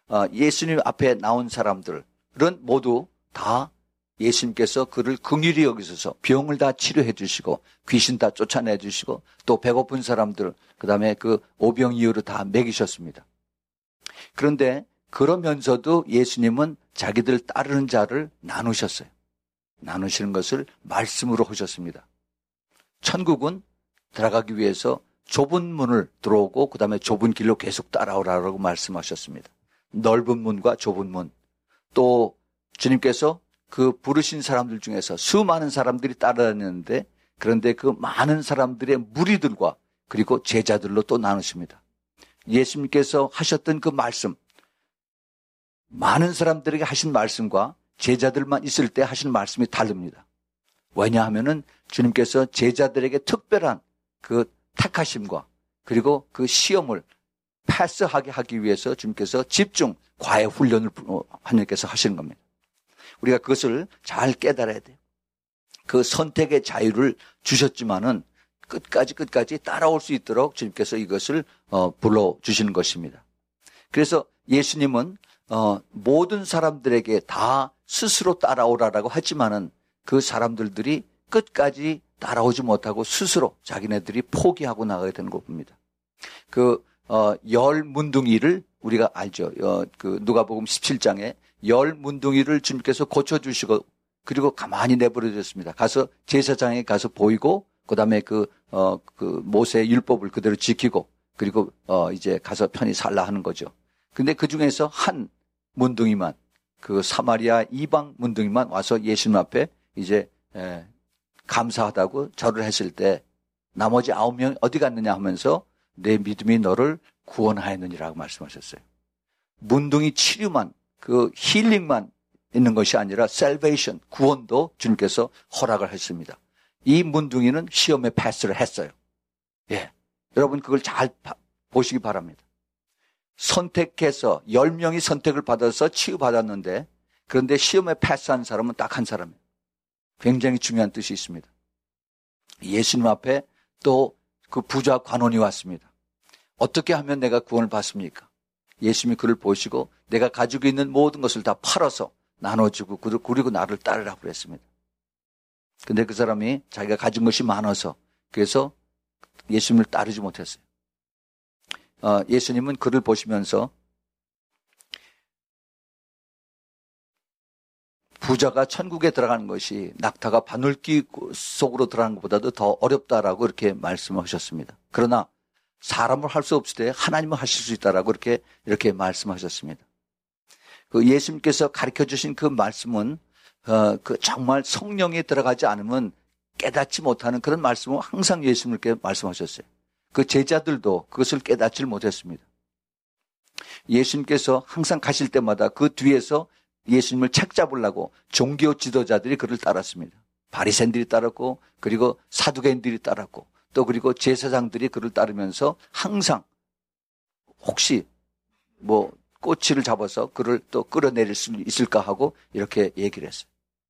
예수님 앞에 나온 사람들은 모두 다 예수님께서 그를 긍휼히 여기셔서 병을 다 치료해 주시고 귀신 다 쫓아내 주시고 또 배고픈 사람들 그다음에 그 오병이어로 다 먹이셨습니다. 그런데 그러면서도 예수님은 자기들 따르는 자를 나누셨어요. 나누시는 것을 말씀으로 하셨습니다. 천국은 들어가기 위해서 좁은 문을 들어오고 그다음에 좁은 길로 계속 따라오라고 말씀하셨습니다. 넓은 문과 좁은 문. 또 주님께서 그 부르신 사람들 중에서 수많은 사람들이 따라다녔는데 그런데 그 많은 사람들의 무리들과 그리고 제자들로 또 나누십니다. 예수님께서 하셨던 그 말씀, 많은 사람들에게 하신 말씀과 제자들만 있을 때 하신 말씀이 다릅니다. 왜냐하면은 주님께서 제자들에게 특별한 그 택하심과 그리고 그 시험을 패스하게 하기 위해서 주님께서 집중 과외 훈련을 하나님께서 하시는 겁니다. 우리가 그것을 잘 깨달아야 돼요. 그 선택의 자유를 주셨지만은 끝까지 따라올 수 있도록 주님께서 이것을 불러주시는 것입니다. 그래서 예수님은 모든 사람들에게 다 스스로 따라오라라고 하지만은 그 사람들이 끝까지 따라오지 못하고 스스로 자기네들이 포기하고 나가게 되는 겁니다. 열 문둥이를 우리가 알죠. 그 누가복음 17장에 열 문둥이를 주님께서 고쳐주시고 그리고 가만히 내버려 뒀습니다. 가서 제사장에 가서 보이고 그다음에 그 모세의 율법을 그대로 지키고 그리고 이제 가서 편히 살라 하는 거죠. 근데 그 중에서 한 문둥이만 그 사마리아 이방 문둥이만 와서 예수님 앞에 이제 감사하다고 절을 했을 때 나머지 9명이 어디 갔느냐 하면서 내 믿음이 너를 구원하였느니라고 말씀하셨어요. 문둥이 치료만 그 힐링만 있는 것이 아니라 salvation 구원도 주님께서 허락을 했습니다. 이 문둥이는 시험에 패스를 했어요. 예, 여러분 그걸 잘 보시기 바랍니다. 선택해서 10명이 선택을 받아서 치유받았는데 그런데 시험에 패스한 사람은 딱 한 사람이에요. 굉장히 중요한 뜻이 있습니다. 예수님 앞에 또 그 부자 관원이 왔습니다. 어떻게 하면 내가 구원을 받습니까? 예수님이 그를 보시고 내가 가지고 있는 모든 것을 다 팔아서 나눠주고 그리고 나를 따르라고 그랬습니다. 근데 그 사람이 자기가 가진 것이 많아서 그래서 예수님을 따르지 못했어요. 예수님은 그를 보시면서 부자가 천국에 들어가는 것이 낙타가 바늘귀 속으로 들어가는 것보다도 더 어렵다라고 이렇게 말씀하셨습니다. 그러나 사람을 할 수 없을 때 하나님을 하실 수 있다라고 이렇게 말씀하셨습니다. 그 예수님께서 가르쳐 주신 그 말씀은 그 정말 성령에 들어가지 않으면 깨닫지 못하는 그런 말씀을 항상 예수님께 말씀하셨어요. 그 제자들도 그것을 깨닫지 못했습니다. 예수님께서 항상 가실 때마다 그 뒤에서 예수님을 책잡으려고 종교 지도자들이 그를 따랐습니다. 바리새인들이 따랐고 그리고 사두개인들이 따랐고 또 그리고 제사장들이 그를 따르면서 항상 혹시 뭐 꼬치를 잡아서 그를 또 끌어내릴 수 있을까 하고 이렇게 얘기를 했어요.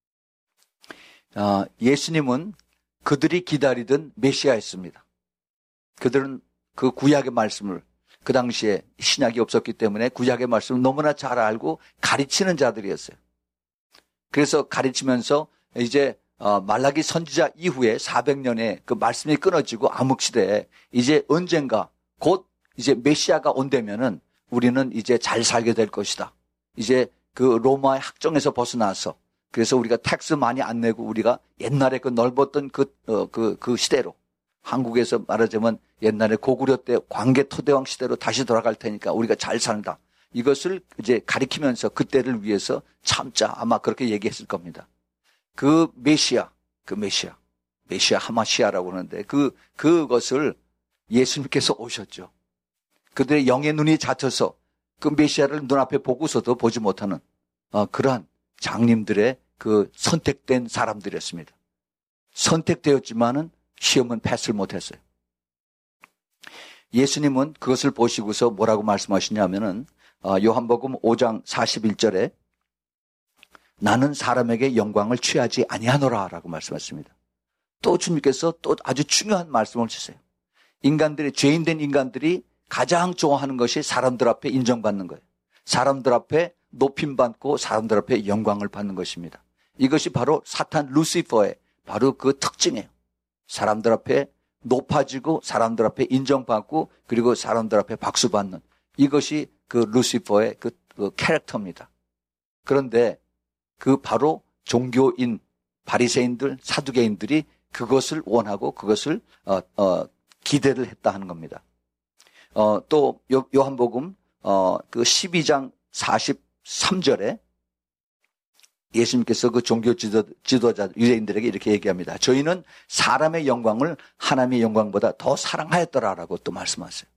예수님은 그들이 기다리던 메시아였습니다. 그들은 그 구약의 말씀을 그 당시에 신약이 없었기 때문에 구약의 말씀을 너무나 잘 알고 가르치는 자들이었어요. 그래서 가르치면서 이제 말라기 선지자 이후에 400년에 그 말씀이 끊어지고 암흑시대에 이제 언젠가 곧 이제 메시아가 온다면은 우리는 이제 잘 살게 될 것이다. 이제 그 로마의 학정에서 벗어나서 그래서 우리가 텍스 많이 안 내고 우리가 옛날에 그 넓었던 그 시대로 한국에서 말하자면 옛날에 고구려 때 광개토대왕 시대로 다시 돌아갈 테니까 우리가 잘 산다. 이것을 이제 가리키면서 그때를 위해서 참자 아마 그렇게 얘기했을 겁니다. 그 메시아 하마시아라고 하는데 그것을 예수님께서 오셨죠. 그들의 영의 눈이 닫혀서 그 메시아를 눈앞에 보고서도 보지 못하는 그러한 장님들의 그 선택된 사람들이었습니다. 선택되었지만은 시험은 패스를 못했어요. 예수님은 그것을 보시고서 뭐라고 말씀하시냐면은 요한복음 5장 41절에 나는 사람에게 영광을 취하지 아니하노라 라고 말씀하십니다. 또 주님께서 또 아주 중요한 말씀을 주세요. 죄인된 인간들이 가장 좋아하는 것이 사람들 앞에 인정받는 거예요. 사람들 앞에 높임받고 사람들 앞에 영광을 받는 것입니다. 이것이 바로 사탄 루시퍼의 바로 그 특징이에요. 사람들 앞에 높아지고 사람들 앞에 인정받고 그리고 사람들 앞에 박수받는, 이것이 그 루시퍼의 그 캐릭터입니다. 그런데 그 바로 종교인, 바리새인들, 사두개인들이 그것을 원하고 그것을 기대를 했다 하는 겁니다. 또 요한복음 그 12장 43절에 예수님께서 그 종교 지도자 유대인들에게 이렇게 얘기합니다. 저희는 사람의 영광을 하나님의 영광보다 더 사랑하였더라라고 또 말씀하세요.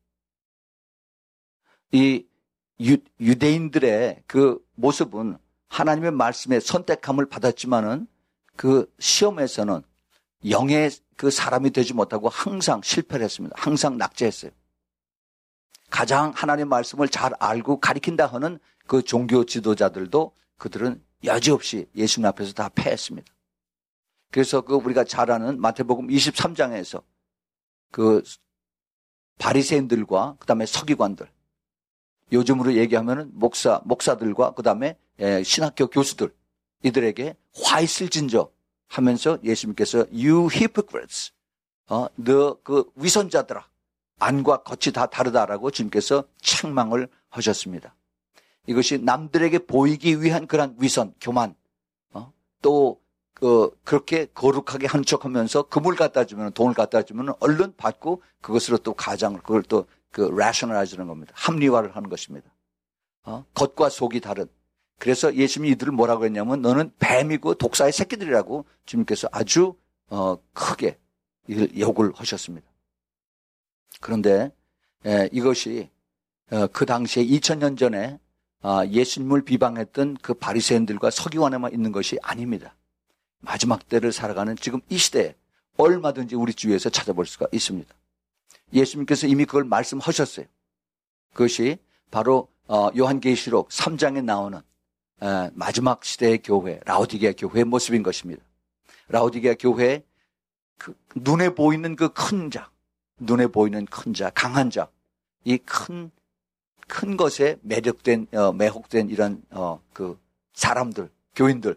이 유대인들의 그 모습은 하나님의 말씀에 선택함을 받았지만은 그 시험에서는 영의 그 사람이 되지 못하고 항상 실패를 했습니다. 항상 낙제했어요. 가장 하나님의 말씀을 잘 알고 가리킨다 하는 그 종교 지도자들도 그들은 여지없이 예수님 앞에서 다 패했습니다. 그래서 그 우리가 잘 아는 마태복음 23장에서 그 바리새인들과 그다음에 서기관들, 요즘으로 얘기하면은 목사들과 그다음에 신학교 교수들, 이들에게 화 있을진저 하면서 예수님께서 You hypocrites, 너 그 위선자들아, 안과 겉이 다 다르다라고 주님께서 책망을 하셨습니다. 이것이 남들에게 보이기 위한 그런 위선, 교만, 또 그렇게 거룩하게 한 척하면서 금을 갖다 주면, 돈을 갖다 주면 얼른 받고 그것으로 또 가장을, 그걸 또 rationalize하는 겁니다. 합리화를 하는 것입니다. 겉과 속이 다른. 그래서 예수님이 이들을 뭐라고 했냐면 너는 뱀이고 독사의 새끼들이라고 주님께서 아주 크게 욕을 하셨습니다. 그런데 이것이 그 당시에 2000년 전에 예수님을 비방했던 그 바리새인들과 서기관에만 있는 것이 아닙니다. 마지막 때를 살아가는 지금 이 시대에 얼마든지 우리 주위에서 찾아볼 수가 있습니다. 예수님께서 이미 그걸 말씀하셨어요. 그것이 바로 요한계시록 3장에 나오는 마지막 시대의 교회, 라오디게아 교회의 모습인 것입니다. 라오디게아 교회의 그 눈에 보이는 그 큰 자, 눈에 보이는 큰 자, 강한 자, 이 큰 것에 매혹된 이런 그 사람들, 교인들,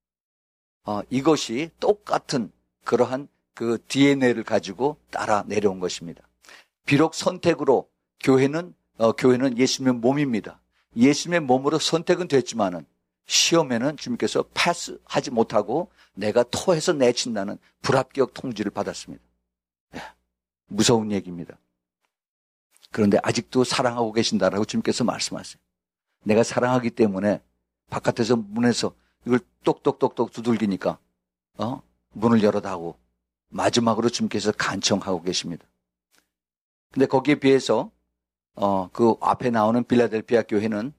이것이 똑같은 그러한 그 DNA를 가지고 따라 내려온 것입니다. 비록 선택으로 교회는 예수님의 몸입니다. 예수님의 몸으로 선택은 됐지만은 시험에는 주님께서 패스하지 못하고 내가 토해서 내친다는 불합격 통지를 받았습니다. 무서운 얘기입니다. 그런데 아직도 사랑하고 계신다라고 주님께서 말씀하세요. 내가 사랑하기 때문에 바깥에서 문에서 이걸 똑똑똑똑 두들기니까 문을 열어다오. 마지막으로 주님께서 간청하고 계십니다. 근데 거기에 비해서 그 앞에 나오는 빌라델피아 교회는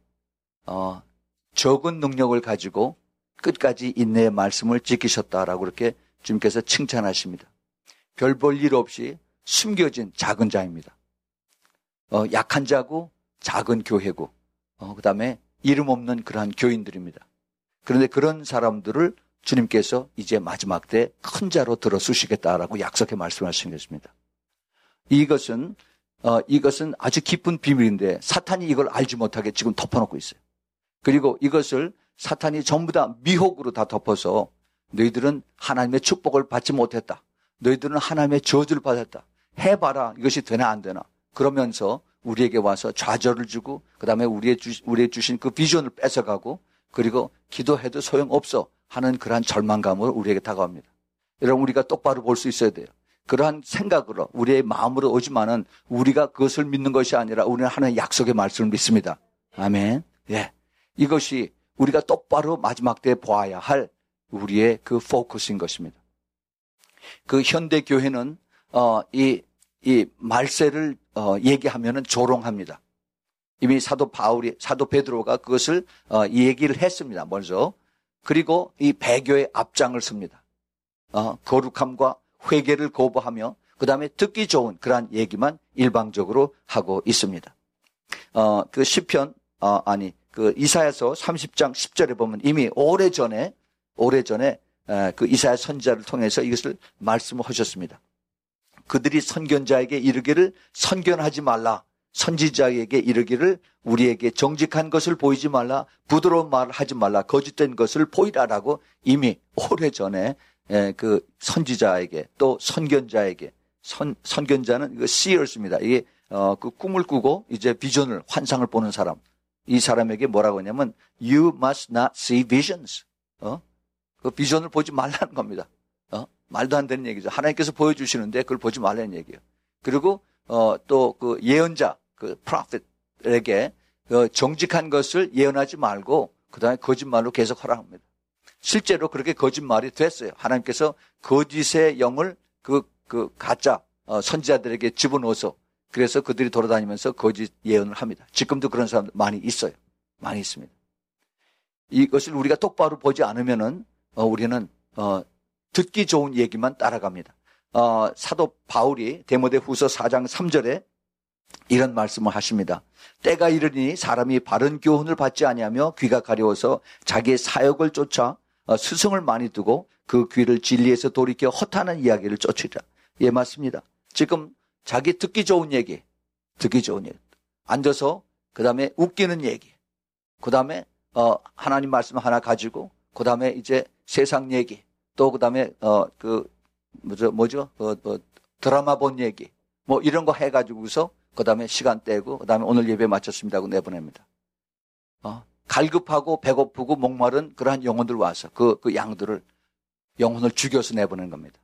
적은 능력을 가지고 끝까지 인내의 말씀을 지키셨다라고 그렇게 주님께서 칭찬하십니다. 별 볼 일 없이 숨겨진 작은 자입니다. 약한 자고 작은 교회고 그다음에 이름 없는 그러한 교인들입니다. 그런데 그런 사람들을 주님께서 이제 마지막 때 큰 자로 들어쓰시겠다라고 약속해 말씀하신 것입니다. 이것은 아주 깊은 비밀인데 사탄이 이걸 알지 못하게 지금 덮어놓고 있어요. 그리고 이것을 사탄이 전부 다 미혹으로 다 덮어서 너희들은 하나님의 축복을 받지 못했다. 너희들은 하나님의 저주를 받았다. 해봐라. 이것이 되나 안 되나. 그러면서 우리에게 와서 좌절을 주고 그다음에 우리의 주신 그 비전을 뺏어가고 그리고 기도해도 소용없어 하는 그러한 절망감으로 우리에게 다가옵니다. 여러분 우리가 똑바로 볼 수 있어야 돼요. 그러한 생각으로 우리의 마음으로 오지만은 우리가 그것을 믿는 것이 아니라 우리는 하나님의 약속의 말씀을 믿습니다. 아멘. 예. 이것이 우리가 똑바로 마지막 때에 보아야 할 우리의 그 포커스인 것입니다. 그 현대 교회는 이 말세를 얘기하면은 조롱합니다. 이미 사도 베드로가 그것을 얘기를 했습니다. 먼저. 그리고 이 배교의 앞장을 섭니다. 거룩함과 회개를 거부하며 그다음에 듣기 좋은 그러한 얘기만 일방적으로 하고 있습니다. 그 시편 그 이사야서 30장 10절에 보면 이미 오래전에 그 이사야 선지자를 통해서 이것을 말씀하셨습니다. 그들이 선견자에게 이르기를 선견하지 말라. 선지자에게 이르기를 우리에게 정직한 것을 보이지 말라, 부드러운 말을 하지 말라, 거짓된 것을 보이라라고 이미 오래전에 그 선지자에게 또 선견자에게, 선견자는 이거 seers입니다. 이게 그 꿈을 꾸고 이제 비전을, 환상을 보는 사람, 이 사람에게 뭐라고 하냐면 you must not see visions. 그 비전을 보지 말라는 겁니다. 말도 안 되는 얘기죠. 하나님께서 보여주시는데 그걸 보지 말라는 얘기예요. 그리고 또 그 예언자, 그 prophet에게 정직한 것을 예언하지 말고 그다음에 거짓말로 계속 허락합니다. 실제로 그렇게 거짓말이 됐어요. 하나님께서 거짓의 영을 그 가짜 선지자들에게 집어넣어서 그래서 그들이 돌아다니면서 거짓 예언을 합니다. 지금도 그런 사람들 많이 있어요. 많이 있습니다. 이것을 우리가 똑바로 보지 않으면은 우리는 듣기 좋은 얘기만 따라갑니다. 사도 바울이 디모데후서 4장 3절에 이런 말씀을 하십니다. 때가 이르니 사람이 바른 교훈을 받지 아니하며 귀가 가려워서 자기의 사역을 쫓아 스승을 많이 두고 그 귀를 진리에서 돌이켜 허탄한 이야기를 쫓으리라. 예, 맞습니다. 지금 자기 듣기 좋은 얘기, 앉아서 그 다음에 웃기는 얘기, 그 다음에 하나님 말씀 하나 가지고 그 다음에 이제 세상 얘기, 또 그 다음에 드라마 본 얘기, 뭐 이런 거 해가지고서 그 다음에 시간 떼고 그 다음에 오늘 예배 마쳤습니다 하고 내보냅니다. 갈급하고 배고프고 목마른 그러한 영혼들 와서 그 양들을 영혼을 죽여서 내보낸 겁니다.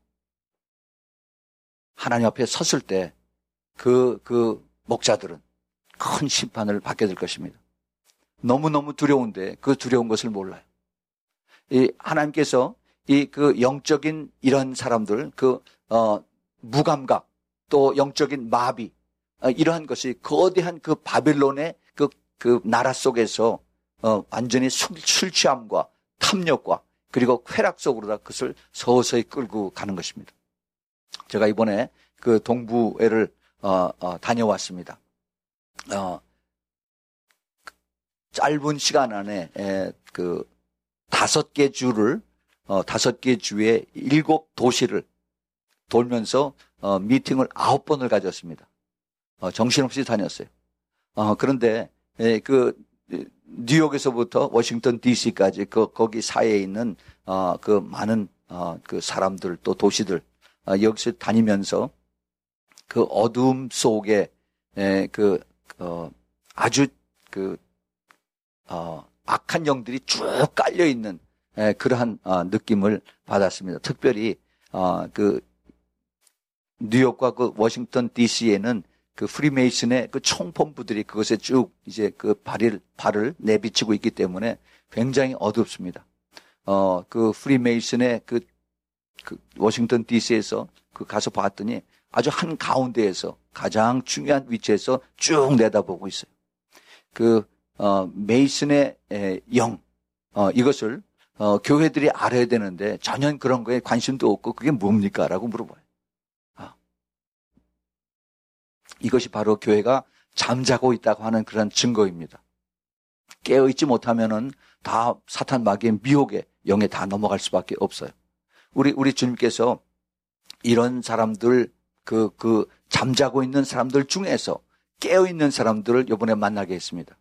하나님 앞에 섰을 때 그 목자들은 큰 심판을 받게 될 것입니다. 너무너무 두려운데 그 두려운 것을 몰라요. 이 하나님께서 그 영적인 이런 사람들, 무감각, 또 영적인 마비, 이러한 것이 거대한 그 바빌론의 그 나라 속에서 완전히 술 취함과 탐욕과 그리고 쾌락 속으로 그것을 서서히 끌고 가는 것입니다. 제가 이번에 그 동부회를 다녀왔습니다. 짧은 시간 안에 그 5개 주를 5개 주의 7도시를 돌면서 미팅을 9번을 가졌습니다. 정신없이 다녔어요. 그런데 그 뉴욕에서부터 워싱턴 DC까지 거기 사이에 있는 그 많은 그 사람들 또 도시들 여기서 다니면서 그 어둠 속에 아주 악한 영들이 쭉 깔려 있는 그러한 느낌을 받았습니다. 특별히 그 뉴욕과 그 워싱턴 DC에는 그 프리메이슨의 그 총본부들이 그것에 쭉 이제 그 발을 내비치고 있기 때문에 굉장히 어둡습니다. 그 프리메이슨의 그 워싱턴 DC에서 가서 봤더니 아주 한 가운데에서 가장 중요한 위치에서 쭉 내다보고 있어요. 메이슨의 영, 이것을 교회들이 알아야 되는데 전혀 그런 거에 관심도 없고 그게 뭡니까? 라고 물어봐요. 이것이 바로 교회가 잠자고 있다고 하는 그런 증거입니다. 깨어있지 못하면은 다 사탄 마귀의 미혹의 영에 다 넘어갈 수밖에 없어요. 우리 주님께서 이런 사람들, 잠자고 있는 사람들 중에서 깨어있는 사람들을 이번에 만나게 했습니다.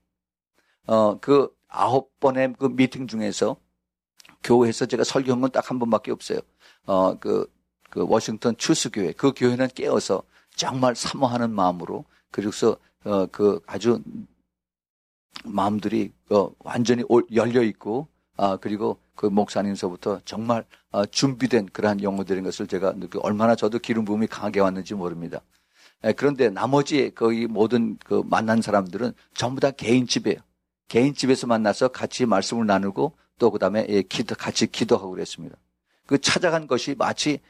9번의 그 미팅 중에서 교회에서 제가 설교한 건 딱 한 번밖에 없어요. 그 워싱턴 추수교회, 그 교회는 깨어서 정말 사모하는 마음으로, 그래서 아주 마음들이 완전히 열려 있고, 그리고 그 목사님서부터 정말 준비된 그러한 영혼들인 것을 제가 느끼고 얼마나 저도 기름 부음이 강하게 왔는지 모릅니다. 그런데 나머지 거의 모든 그 만난 사람들은 전부 다 개인 집이에요. 개인 집에서 만나서 같이 말씀을 나누고 또 그다음에 같이 기도하고 그랬습니다. 찾아간 것이 마치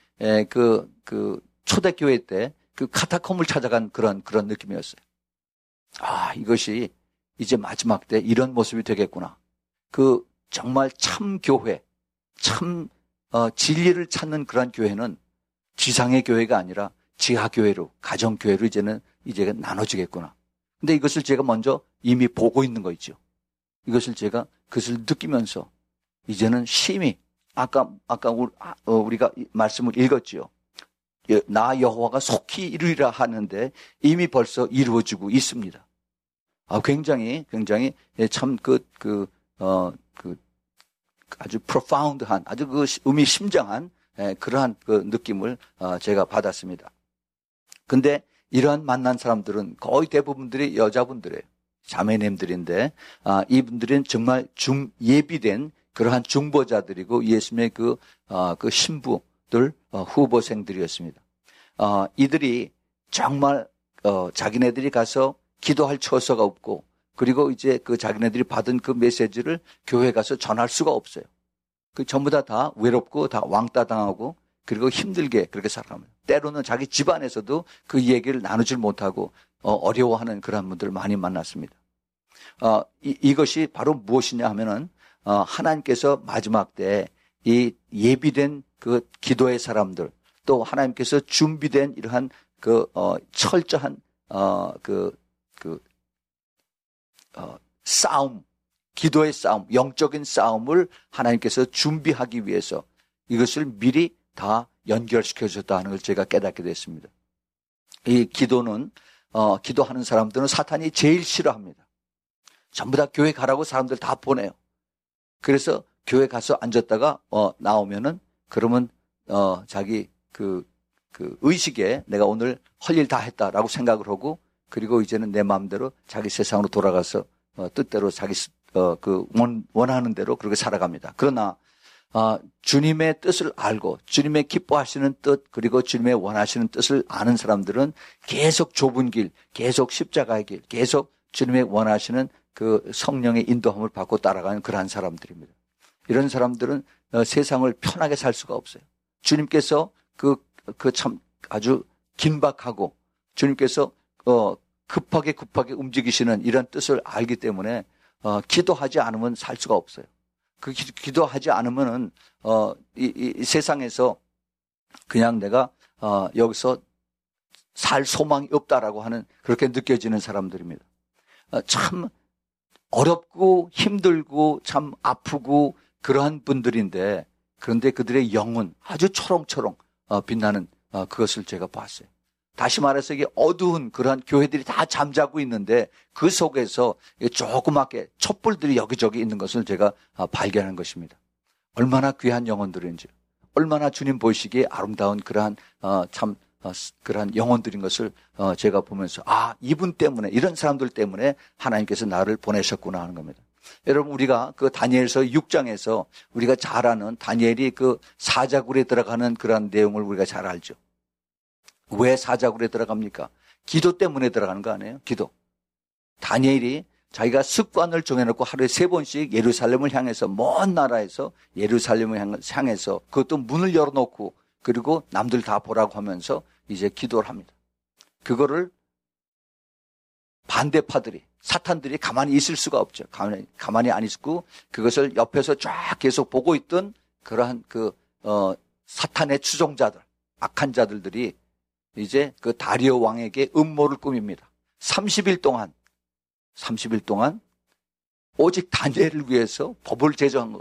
초대교회 때 그 카타콤을 찾아간 그런 느낌이었어요. 이것이 이제 마지막 때 이런 모습이 되겠구나. 정말 참 교회, 참 진리를 찾는 그런 교회는 지상의 교회가 아니라 지하교회로, 가정교회로 이제 나눠지겠구나. 근데 이것을 제가 먼저 이미 보고 있는 거 있죠. 이것을 제가 그것을 느끼면서 이제는 심히 아까 우리가 말씀을 읽었지요. 나 여호와가 속히 이루리라 하는데 이미 벌써 이루어지고 있습니다. 굉장히 참 아주 profound한, 아주 그 의미 심장한 그러한 그 느낌을 제가 받았습니다. 근데 이러한 만난 사람들은 거의 대부분들이 여자분들이에요. 자매님들인데, 이분들은 정말 예비된 그러한 중보자들이고 예수님의 그 신부들, 후보생들이었습니다. 이들이 정말, 자기네들이 가서 기도할 처소가 없고, 그리고 이제 그 자기네들이 받은 그 메시지를 교회에 가서 전할 수가 없어요. 그 전부 다 외롭고 다 왕따 당하고 그리고 힘들게 그렇게 살아갑니다. 때로는 자기 집안에서도 그 얘기를 나누질 못하고 어려워하는 그런 분들을 많이 만났습니다. 이것이 바로 무엇이냐 하면은 하나님께서 마지막 때 이 예비된 그 기도의 사람들 또 하나님께서 준비된 이러한 철저한 싸움, 기도의 싸움, 영적인 싸움을 하나님께서 준비하기 위해서 이것을 미리 다 연결시켜 줬다는 걸 제가 깨닫게 됐습니다. 이 기도는 기도하는 사람들은 사탄이 제일 싫어합니다. 전부 다 교회 가라고 사람들 다 보내요. 그래서 교회 가서 앉았다가 나오면은 그러면 자기 그 의식에 내가 오늘 할 일 다 했다라고 생각을 하고 그리고 이제는 내 마음대로 자기 세상으로 돌아가서 뜻대로 자기 원하는 대로 그렇게 살아갑니다. 그러나 주님의 뜻을 알고 주님의 기뻐하시는 뜻 그리고 주님의 원하시는 뜻을 아는 사람들은 계속 좁은 길, 계속 십자가의 길, 계속 주님의 원하시는 그 성령의 인도함을 받고 따라가는 그러한 사람들입니다. 이런 사람들은 세상을 편하게 살 수가 없어요. 주님께서 참 아주 긴박하고 주님께서 급하게 움직이시는 이런 뜻을 알기 때문에 기도하지 않으면 살 수가 없어요. 기도하지 않으면은 이 세상에서 그냥 내가 여기서 살 소망이 없다라고 하는 그렇게 느껴지는 사람들입니다. 참 어렵고 힘들고 참 아프고 그러한 분들인데 그런데 그들의 영은 아주 초롱초롱 빛나는 그것을 제가 봤어요. 다시 말해서 이게 어두운 그러한 교회들이 다 잠자고 있는데 그 속에서 조그맣게 촛불들이 여기저기 있는 것을 제가 발견한 것입니다. 얼마나 귀한 영혼들인지, 얼마나 주님 보시기에 아름다운 그러한 그러한 영혼들인 것을 제가 보면서 이분 때문에 이런 사람들 때문에 하나님께서 나를 보내셨구나 하는 겁니다. 여러분 우리가 그 다니엘서 6장에서 우리가 잘 아는 다니엘이 그 사자굴에 들어가는 그러한 내용을 우리가 잘 알죠. 왜 사자굴에 들어갑니까? 기도 때문에 들어가는 거 아니에요? 기도. 다니엘이 자기가 습관을 정해놓고 하루에 3번씩 예루살렘을 향해서 먼 나라에서 예루살렘을 향해서 그것도 문을 열어놓고 그리고 남들 다 보라고 하면서 이제 기도를 합니다. 그거를 반대파들이 사탄들이 가만히 있을 수가 없죠. 가만히 안 있고 그것을 옆에서 쫙 계속 보고 있던 그러한 사탄의 추종자들, 악한 자들이 이제 그 다리오 왕에게 음모를 꾸밉니다. 30일 동안 오직 다니엘을 위해서 법을 제정한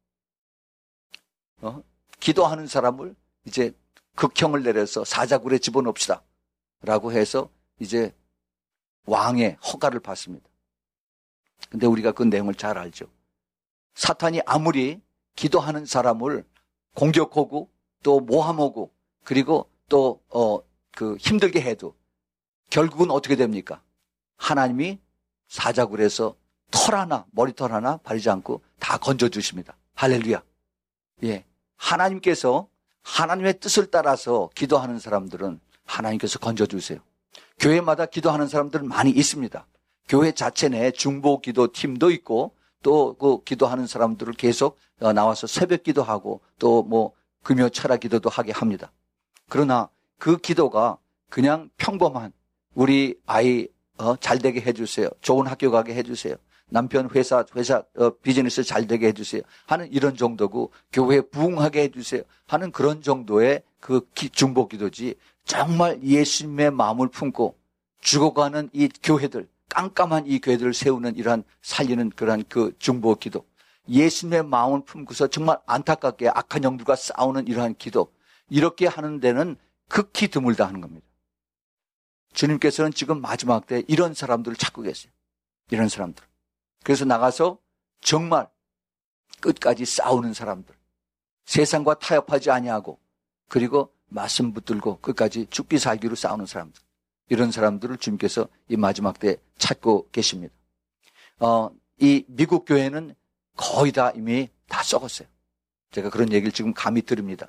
거예요. 기도하는 사람을 이제 극형을 내려서 사자굴에 집어넣읍시다 라고 해서 이제 왕의 허가를 받습니다. 근데 우리가 그 내용을 잘 알죠. 사탄이 아무리 기도하는 사람을 공격하고 또 모함하고 그리고 또 힘들게 해도 결국은 어떻게 됩니까? 하나님이 사자굴에서 머리털 하나 바르지 않고 다 건져주십니다. 할렐루야. 예. 하나님께서 하나님의 뜻을 따라서 기도하는 사람들은 하나님께서 건져주세요. 교회마다 기도하는 사람들은 많이 있습니다. 교회 자체 내에 중보 기도 팀도 있고 또 그 기도하는 사람들을 계속 나와서 새벽 기도하고 또 금요 철야 기도도 하게 합니다. 그러나 그 기도가 그냥 평범한 우리 아이 잘 되게 해주세요. 좋은 학교 가게 해주세요. 남편 회사 비즈니스 잘 되게 해주세요. 하는 이런 정도고 교회 부흥하게 해주세요. 하는 그런 정도의 그 중보 기도지 정말 예수님의 마음을 품고 죽어가는 이 교회들, 깜깜한 이 교회들을 세우는 이러한 살리는 그러한 그 중보 기도. 예수님의 마음을 품고서 정말 안타깝게 악한 영들과 싸우는 이러한 기도. 이렇게 하는 데는 극히 드물다 하는 겁니다. 주님께서는 지금 마지막 때 이런 사람들을 찾고 계세요. 이런 사람들. 그래서 나가서 정말 끝까지 싸우는 사람들. 세상과 타협하지 아니하고 그리고 말씀 붙들고 끝까지 죽기 살기로 싸우는 사람들. 이런 사람들을 주님께서 이 마지막 때 찾고 계십니다. 이 미국 교회는 거의 다 이미 다 썩었어요. 제가 그런 얘기를 지금 감히 드립니다.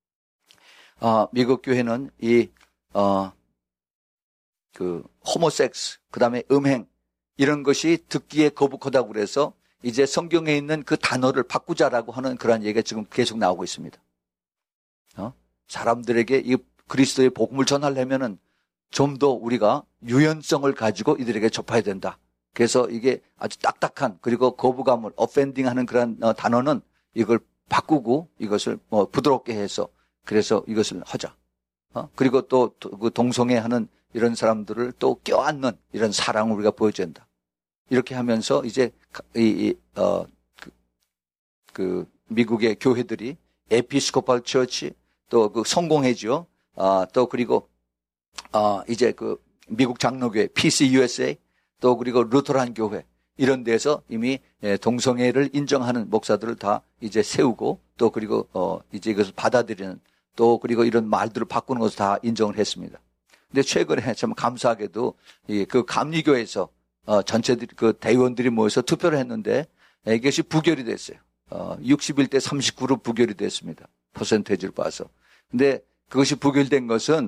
미국 교회는 호모섹스, 그 다음에 음행, 이런 것이 듣기에 거북하다고 그래서 이제 성경에 있는 그 단어를 바꾸자라고 하는 그런 얘기가 지금 계속 나오고 있습니다. 사람들에게 이 그리스도의 복음을 전하려면은 좀 더 우리가 유연성을 가지고 이들에게 접해야 된다. 그래서 이게 아주 딱딱한 그리고 거부감을 offending하는 그런 단어는 이걸 바꾸고 이것을 부드럽게 해서 그래서 이것을 하자. 그리고 또 그 동성애하는 이런 사람들을 또 껴안는 이런 사랑을 우리가 보여줘야 한다. 이렇게 하면서 이제 미국의 교회들이 에피스코팔 처치 또 그 성공회죠. 또 그리고 이제 그 미국 장로교회 PC USA 또 그리고 루터란 교회 이런 데서 이미 동성애를 인정하는 목사들을 다 이제 세우고 또 그리고 이제 이것을 받아들이는 또 그리고 이런 말들을 바꾸는 것을 다 인정을 했습니다. 근데 최근에 참 감사하게도 그 감리교에서 전체들이 그 대의원들이 모여서 투표를 했는데 이것이 부결이 됐어요. 61대 39로 부결이 됐습니다. 퍼센테이지를 봐서. 근데 그것이 부결된 것은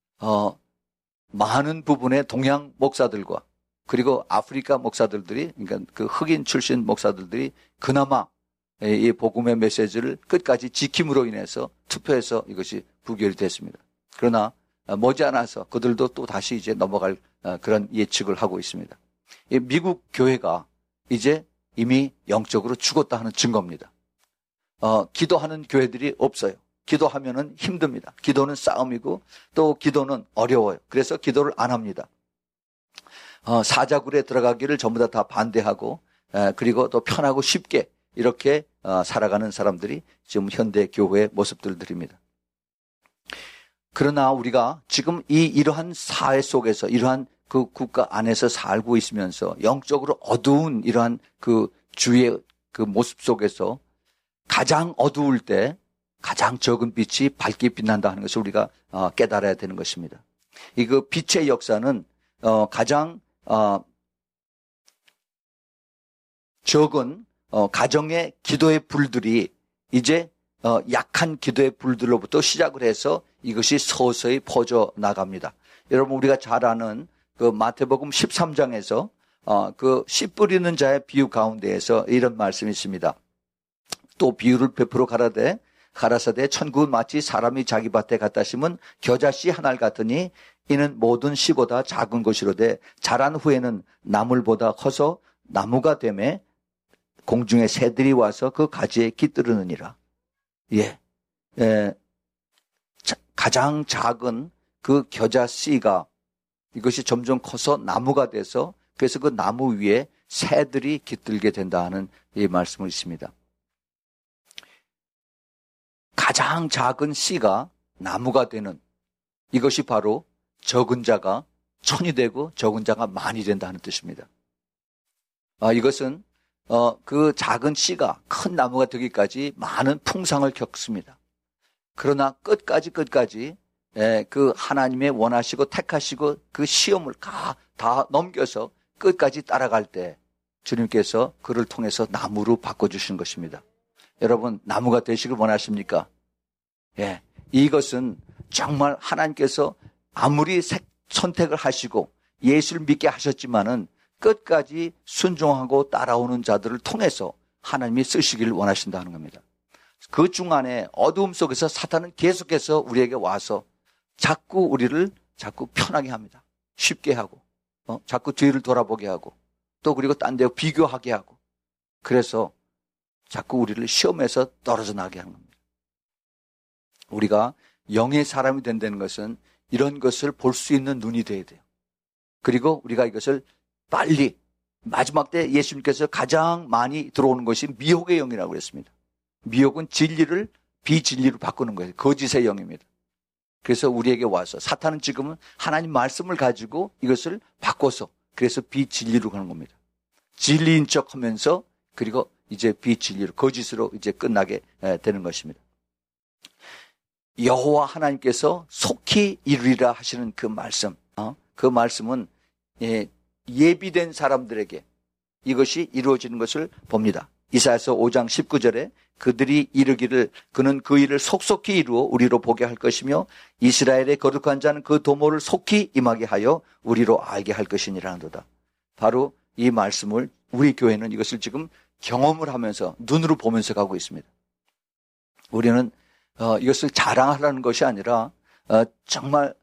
많은 부분의 동양 목사들과 그리고 아프리카 목사들이 그러니까 그 흑인 출신 목사들이 그나마 이 복음의 메시지를 끝까지 지킴으로 인해서 투표해서 이것이 부결이 됐습니다. 그러나 머지않아서 그들도 또 다시 이제 넘어갈 그런 예측을 하고 있습니다. 이 미국 교회가 이제 이미 영적으로 죽었다 하는 증거입니다. 기도하는 교회들이 없어요. 기도하면은 힘듭니다. 기도는 싸움이고 또 기도는 어려워요. 그래서 기도를 안 합니다. 사자굴에 들어가기를 전부 다 반대하고 그리고 또 편하고 쉽게 이렇게 살아가는 사람들이 지금 현대 교회의 모습들입니다. 그러나 우리가 지금 이러한 사회 속에서 이러한 그 국가 안에서 살고 있으면서 영적으로 어두운 이러한 그 주의 그 모습 속에서 가장 어두울 때 가장 적은 빛이 밝게 빛난다 하는 것을 우리가 깨달아야 되는 것입니다. 이 그 빛의 역사는 가장 적은 가정의 기도의 불들이 이제 약한 기도의 불들로부터 시작을 해서 이것이 서서히 퍼져 나갑니다. 여러분 우리가 잘 아는 그 마태복음 13장에서 그 씨 뿌리는 자의 비유 가운데에서 이런 말씀이 있습니다. 또 비유를 베풀어 가라사대 천국은 마치 사람이 자기 밭에 갖다 심은 겨자씨 하나 같으니 이는 모든 씨보다 작은 것이로되 자란 후에는 나물보다 커서 나무가 되매 공중의 새들이 와서 그 가지에 깃들으느니라. 가장 작은 그 겨자씨가 이것이 점점 커서 나무가 돼서 그래서 그 나무 위에 새들이 깃들게 된다는 이 말씀이 있습니다. 가장 작은 씨가 나무가 되는 이것이 바로 적은 자가 천이 되고 적은 자가 만이 된다는 뜻입니다. 이것은 그 작은 씨가 큰 나무가 되기까지 많은 풍상을 겪습니다. 그러나 끝까지 그 하나님의 원하시고 택하시고 그 시험을 다 넘겨서 끝까지 따라갈 때 주님께서 그를 통해서 나무로 바꿔주신 것입니다. 여러분 나무가 되시길 원하십니까? 이것은 정말 하나님께서 아무리 선택을 하시고 예수를 믿게 하셨지만은 끝까지 순종하고 따라오는 자들을 통해서 하나님이 쓰시기를 원하신다는 겁니다. 그 중간에 어두움 속에서 사탄은 계속해서 우리에게 와서 자꾸 우리를 자꾸 편하게 합니다. 쉽게 하고 자꾸 뒤를 돌아보게 하고 또 그리고 딴 데 비교하게 하고 그래서 자꾸 우리를 시험에서 떨어져 나게 하는 겁니다. 우리가 영의 사람이 된다는 것은 이런 것을 볼 수 있는 눈이 돼야 돼요. 그리고 우리가 이것을 빨리 마지막 때 예수님께서 가장 많이 들어오는 것이 미혹의 영이라고 그랬습니다. 미혹은 진리를 비진리로 바꾸는 거예요. 거짓의 영입니다. 그래서 우리에게 와서 사탄은 지금은 하나님 말씀을 가지고 이것을 바꿔서 그래서 비진리로 가는 겁니다. 진리인 척 하면서 그리고 이제 비진리로 거짓으로 이제 끝나게 되는 것입니다. 여호와 하나님께서 속히 이루리라 하시는 그 말씀, 그 말씀은 예비된 사람들에게 이것이 이루어지는 것을 봅니다. 이사야서 5장 19절에 그들이 이르기를 그는 그 일을 속속히 이루어 우리로 보게 할 것이며 이스라엘의 거룩한 자는 그 도모를 속히 임하게 하여 우리로 알게 할 것이니라 한도다. 바로 이 말씀을 우리 교회는 이것을 지금 경험을 하면서 눈으로 보면서 가고 있습니다. 우리는 이것을 자랑하라는 것이 아니라 정말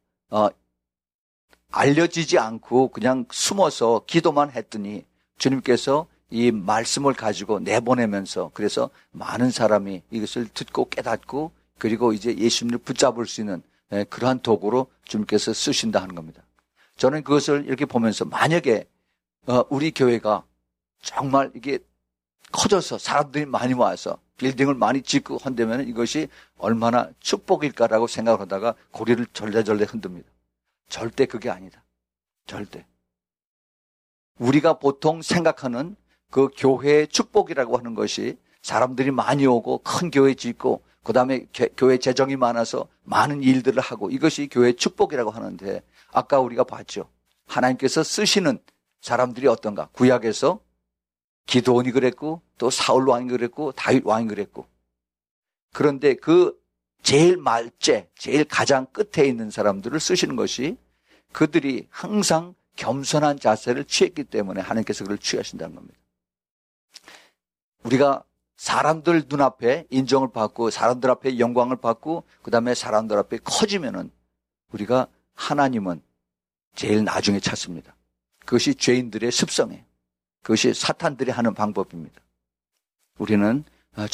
알려지지 않고 그냥 숨어서 기도만 했더니 주님께서 이 말씀을 가지고 내보내면서 그래서 많은 사람이 이것을 듣고 깨닫고 그리고 이제 예수님을 붙잡을 수 있는 그러한 도구로 주님께서 쓰신다 하는 겁니다. 저는 그것을 이렇게 보면서 만약에 우리 교회가 정말 이게 커져서 사람들이 많이 와서 빌딩을 많이 짓고 한다면 이것이 얼마나 축복일까라고 생각을 하다가 고개를 절레절레 흔듭니다. 절대 그게 아니다. 절대. 우리가 보통 생각하는 그 교회의 축복이라고 하는 것이 사람들이 많이 오고 큰 교회 짓고 그다음에 교회 재정이 많아서 많은 일들을 하고 이것이 교회의 축복이라고 하는데 아까 우리가 봤죠. 하나님께서 쓰시는 사람들이 어떤가. 구약에서 기드온이 그랬고 또 사울 왕이 그랬고 다윗 왕이 그랬고 그런데 그 제일 말째 제일 가장 끝에 있는 사람들을 쓰시는 것이 그들이 항상 겸손한 자세를 취했기 때문에 하나님께서 그를 취하신다는 겁니다. 우리가 사람들 눈앞에 인정을 받고 사람들 앞에 영광을 받고 그다음에 사람들 앞에 커지면은 우리가 하나님은 제일 나중에 찾습니다. 그것이 죄인들의 습성이에요. 그것이 사탄들이 하는 방법입니다. 우리는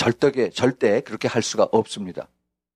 절대 그렇게 할 수가 없습니다.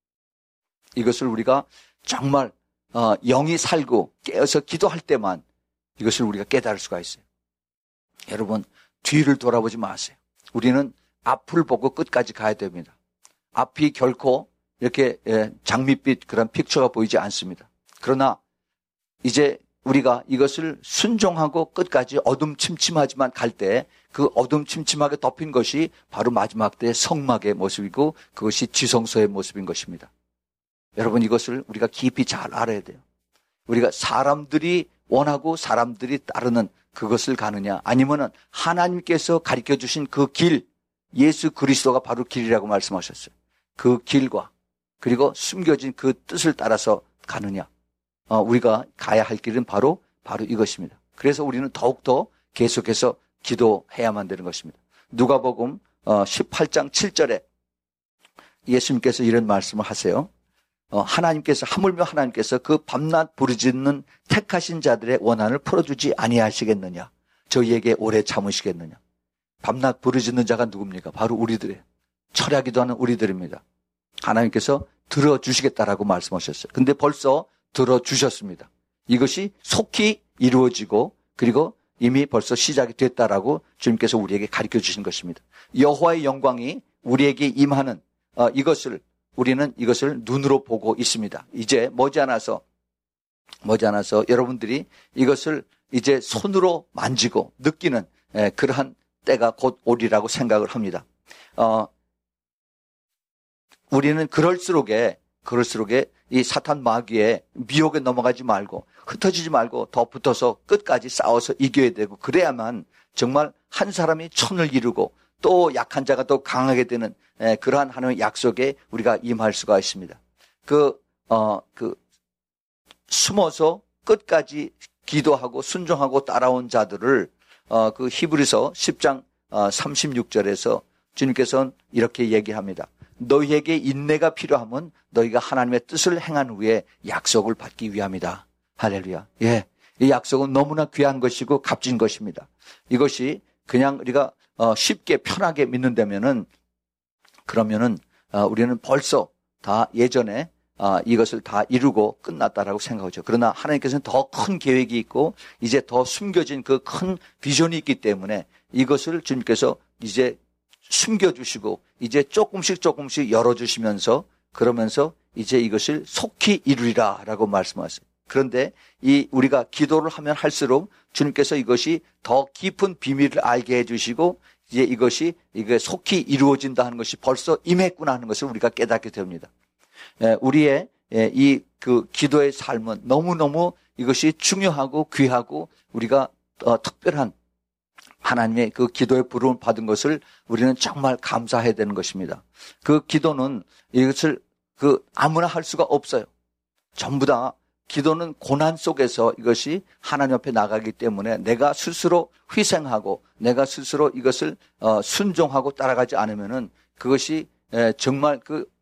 이것을 우리가 정말 영이 살고 깨어서 기도할 때만 이것을 우리가 깨달을 수가 있어요. 여러분 뒤를 돌아보지 마세요. 우리는 앞을 보고 끝까지 가야 됩니다. 앞이 결코 이렇게 장밋빛 그런 픽처가 보이지 않습니다. 그러나 이제 우리가 이것을 순종하고 끝까지 어둠침침하지만 갈 때 그 어둠침침하게 덮인 것이 바로 마지막 때의 성막의 모습이고 그것이 지성소의 모습인 것입니다. 여러분 이것을 우리가 깊이 잘 알아야 돼요. 우리가 사람들이 원하고 사람들이 따르는 그것을 가느냐 아니면은 하나님께서 가르쳐 주신 그 길 예수 그리스도가 바로 길이라고 말씀하셨어요. 그 길과 그리고 숨겨진 그 뜻을 따라서 가느냐 우리가 가야 할 길은 바로 이것입니다. 그래서 우리는 더욱더 계속해서 기도해야만 되는 것입니다. 누가복음 18장 7절에 예수님께서 이런 말씀을 하세요. 하물며 하나님께서 그 밤낮 부르짖는 택하신 자들의 원한을 풀어주지 아니하시겠느냐. 저희에게 오래 참으시겠느냐. 밤낮 부르짖는 자가 누굽니까? 바로 우리들의 철야기도 하는 우리들입니다. 하나님께서 들어주시겠다라고 말씀하셨어요. 근데 벌써 들어주셨습니다. 이것이 속히 이루어지고 그리고 이미 벌써 시작이 됐다라고 주님께서 우리에게 가르쳐 주신 것입니다. 여호와의 영광이 우리에게 임하는 우리는 이것을 눈으로 보고 있습니다. 이제 머지않아서 여러분들이 이것을 이제 손으로 만지고 느끼는 그러한 때가 곧 오리라고 생각을 합니다. 우리는 그럴수록에 이 사탄 마귀의 미혹에 넘어가지 말고 흩어지지 말고 더 붙어서 끝까지 싸워서 이겨야 되고 그래야만 정말 한 사람이 천을 이루고 또 약한 자가 또 강하게 되는 그러한 하나님의 약속에 우리가 임할 수가 있습니다. 숨어서 끝까지 기도하고 순종하고 따라온 자들을 그 히브리서 10장 36절에서 주님께서는 이렇게 얘기합니다. 너희에게 인내가 필요하면 너희가 하나님의 뜻을 행한 후에 약속을 받기 위함이다. 할렐루야. 예, 이 약속은 너무나 귀한 것이고 값진 것입니다. 이것이 그냥 우리가 쉽게 편하게 믿는다면은 그러면은 우리는 벌써 다 예전에 이것을 다 이루고 끝났다라고 생각하죠. 그러나 하나님께서는 더 큰 계획이 있고 이제 더 숨겨진 그 큰 비전이 있기 때문에 이것을 주님께서 이제 숨겨주시고 이제 조금씩 열어주시면서 그러면서 이제 이것을 속히 이루리라라고 말씀하셨어요. 그런데 우리가 기도를 하면 할수록 주님께서 이것이 더 깊은 비밀을 알게 해주시고 이제 이게 속히 이루어진다 하는 것이 벌써 임했구나 하는 것을 우리가 깨닫게 됩니다. 우리의 그 기도의 삶은 너무너무 이것이 중요하고 귀하고 우리가 특별한 하나님의 그 기도의 부름을 받은 것을 우리는 정말 감사해야 되는 것입니다. 그 기도는 이것을 아무나 할 수가 없어요. 전부 다 기도는 고난 속에서 이것이 하나님 앞에 나가기 때문에 내가 스스로 희생하고 내가 스스로 이것을 순종하고 따라가지 않으면은 그것이 정말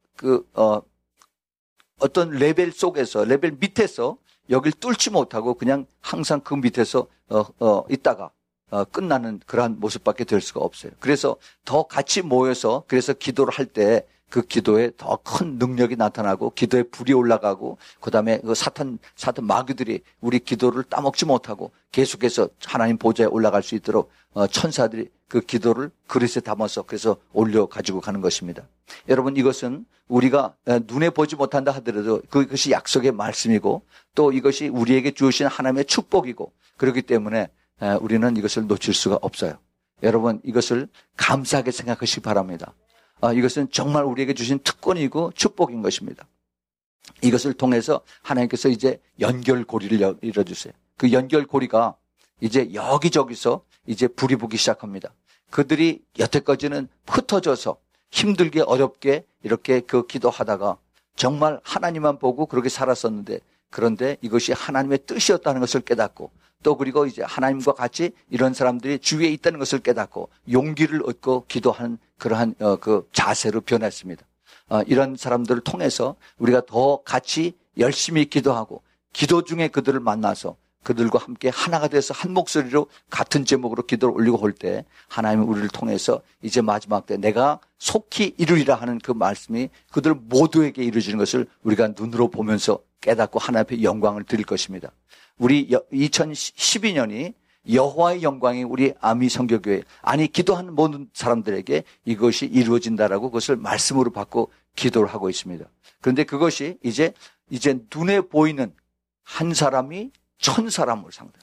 어떤 레벨 속에서 레벨 밑에서 여길 뚫지 못하고 그냥 항상 그 밑에서 있다가 끝나는 그러한 모습밖에 될 수가 없어요. 그래서 더 같이 모여서 그래서 기도를 할 때 그 기도에 더 큰 능력이 나타나고 기도에 불이 올라가고 그다음에 그 사탄 마귀들이 우리 기도를 따먹지 못하고 계속해서 하나님 보좌에 올라갈 수 있도록 천사들이 그 기도를 그릇에 담아서 그래서 올려 가지고 가는 것입니다. 여러분 이것은 우리가 눈에 보지 못한다 하더라도 그것이 약속의 말씀이고 또 이것이 우리에게 주신 하나님의 축복이고 그렇기 때문에 우리는 이것을 놓칠 수가 없어요. 여러분 이것을 감사하게 생각하시기 바랍니다. 이것은 정말 우리에게 주신 특권이고 축복인 것입니다. 이것을 통해서 하나님께서 이제 연결고리를 열어주세요. 그 연결고리가 이제 여기저기서 이제 불이 붙기 시작합니다. 그들이 여태까지는 흩어져서 힘들게 어렵게 이렇게 그 기도하다가 정말 하나님만 보고 그렇게 살았었는데 그런데 이것이 하나님의 뜻이었다는 것을 깨닫고 또 그리고 이제 하나님과 같이 이런 사람들이 주위에 있다는 것을 깨닫고 용기를 얻고 기도하는 그러한 그 자세로 변했습니다. 이런 사람들을 통해서 우리가 더 같이 열심히 기도하고 기도 중에 그들을 만나서 그들과 함께 하나가 돼서 한 목소리로 같은 제목으로 기도를 올리고 올 때 하나님은 우리를 통해서 이제 마지막 때 내가 속히 이루리라 하는 그 말씀이 그들 모두에게 이루어지는 것을 우리가 눈으로 보면서 깨닫고 하나님 앞에 영광을 드릴 것입니다. 우리 2012년이 여호와의 영광이 우리 아미 선교교회 기도하는 모든 사람들에게 이것이 이루어진다라고 그것을 말씀으로 받고 기도를 하고 있습니다. 그런데 그것이 이제 눈에 보이는 한 사람이 1000사람을 상대로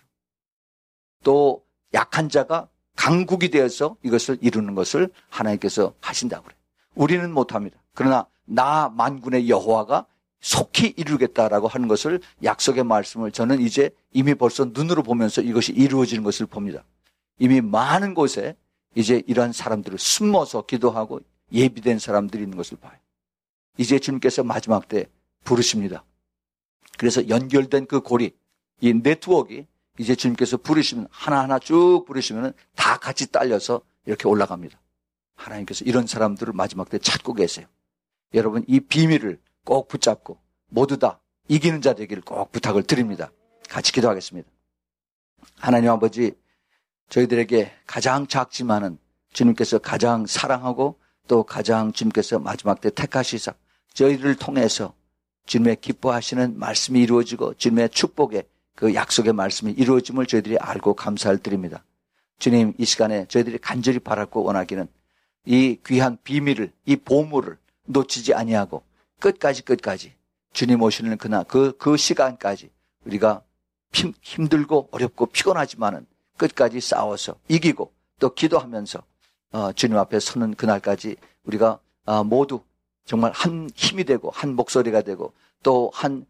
또 약한 자가 강국이 되어서 이것을 이루는 것을 하나님께서 하신다고 그래요. 우리는 못합니다. 그러나 나 만군의 여호와가 속히 이루겠다라고 하는 것을 약속의 말씀을 저는 이제 이미 벌써 눈으로 보면서 이것이 이루어지는 것을 봅니다. 이미 많은 곳에 이제 이러한 사람들을 숨어서 기도하고 예비된 사람들이 있는 것을 봐요. 이제 주님께서 마지막 때 부르십니다. 그래서 연결된 그 고리, 이 네트워크가 이제 주님께서 부르시면 하나하나 쭉 부르시면 다 같이 딸려서 이렇게 올라갑니다. 하나님께서 이런 사람들을 마지막 때 찾고 계세요. 여러분 이 비밀을 꼭 붙잡고 모두 다 이기는 자 되기를 꼭 부탁을 드립니다. 같이 기도하겠습니다. 하나님 아버지, 저희들에게 가장 작지만은 주님께서 가장 사랑하고 또 가장 주님께서 마지막 때 택하시사 저희를 통해서 주님의 기뻐하시는 말씀이 이루어지고 주님의 축복의 그 약속의 말씀이 이루어짐을 저희들이 알고 감사를 드립니다. 주님, 이 시간에 저희들이 간절히 바라고 원하기는 이 귀한 비밀을, 이 보물을 놓치지 아니하고 끝까지 주님 오시는 그날 그 시간까지 우리가 힘들고 어렵고 피곤하지만은 끝까지 싸워서 이기고 또 기도하면서 주님 앞에 서는 그날까지 우리가 모두 정말 한 힘이 되고 한 목소리가 되고 또 한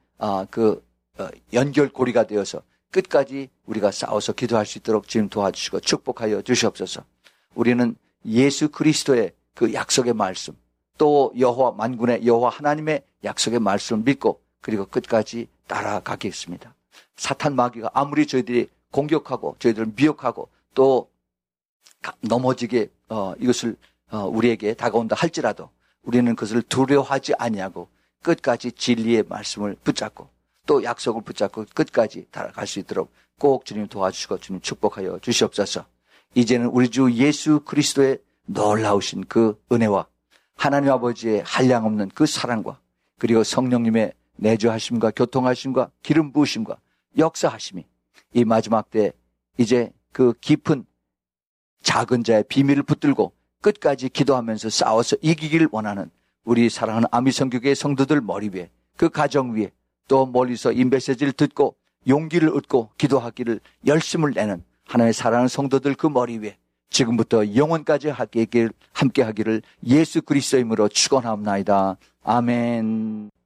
연결고리가 되어서 끝까지 우리가 싸워서 기도할 수 있도록 주님 도와주시고 축복하여 주시옵소서. 우리는 예수 그리스도의 그 약속의 말씀 또 여호와 만군의 여호와 하나님의 약속의 말씀을 믿고 그리고 끝까지 따라가겠습니다. 사탄 마귀가 아무리 저희들이 공격하고 저희들을 미혹하고 또 넘어지게 이것을 우리에게 다가온다 할지라도 우리는 그것을 두려워하지 아니하고 끝까지 진리의 말씀을 붙잡고 또 약속을 붙잡고 끝까지 따라갈 수 있도록 꼭 주님 도와주시고 주님 축복하여 주시옵소서. 이제는 우리 주 예수 그리스도의 놀라우신 그 은혜와 하나님 아버지의 한량없는 그 사랑과 그리고 성령님의 내주하심과 교통하심과 기름 부으심과 역사하심이 이 마지막 때 이제 그 깊은 작은 자의 비밀을 붙들고 끝까지 기도하면서 싸워서 이기기를 원하는 우리 사랑하는 아미성교계의 성도들 머리 위에 그 가정 위에 또 멀리서 이 메시지를 듣고 용기를 얻고 기도하기를 열심을 내는 하나님의 사랑하는 성도들 그 머리 위에 지금부터 영원까지 함께 하기를 예수 그리스도의 이름으로 축원합니다. 아멘.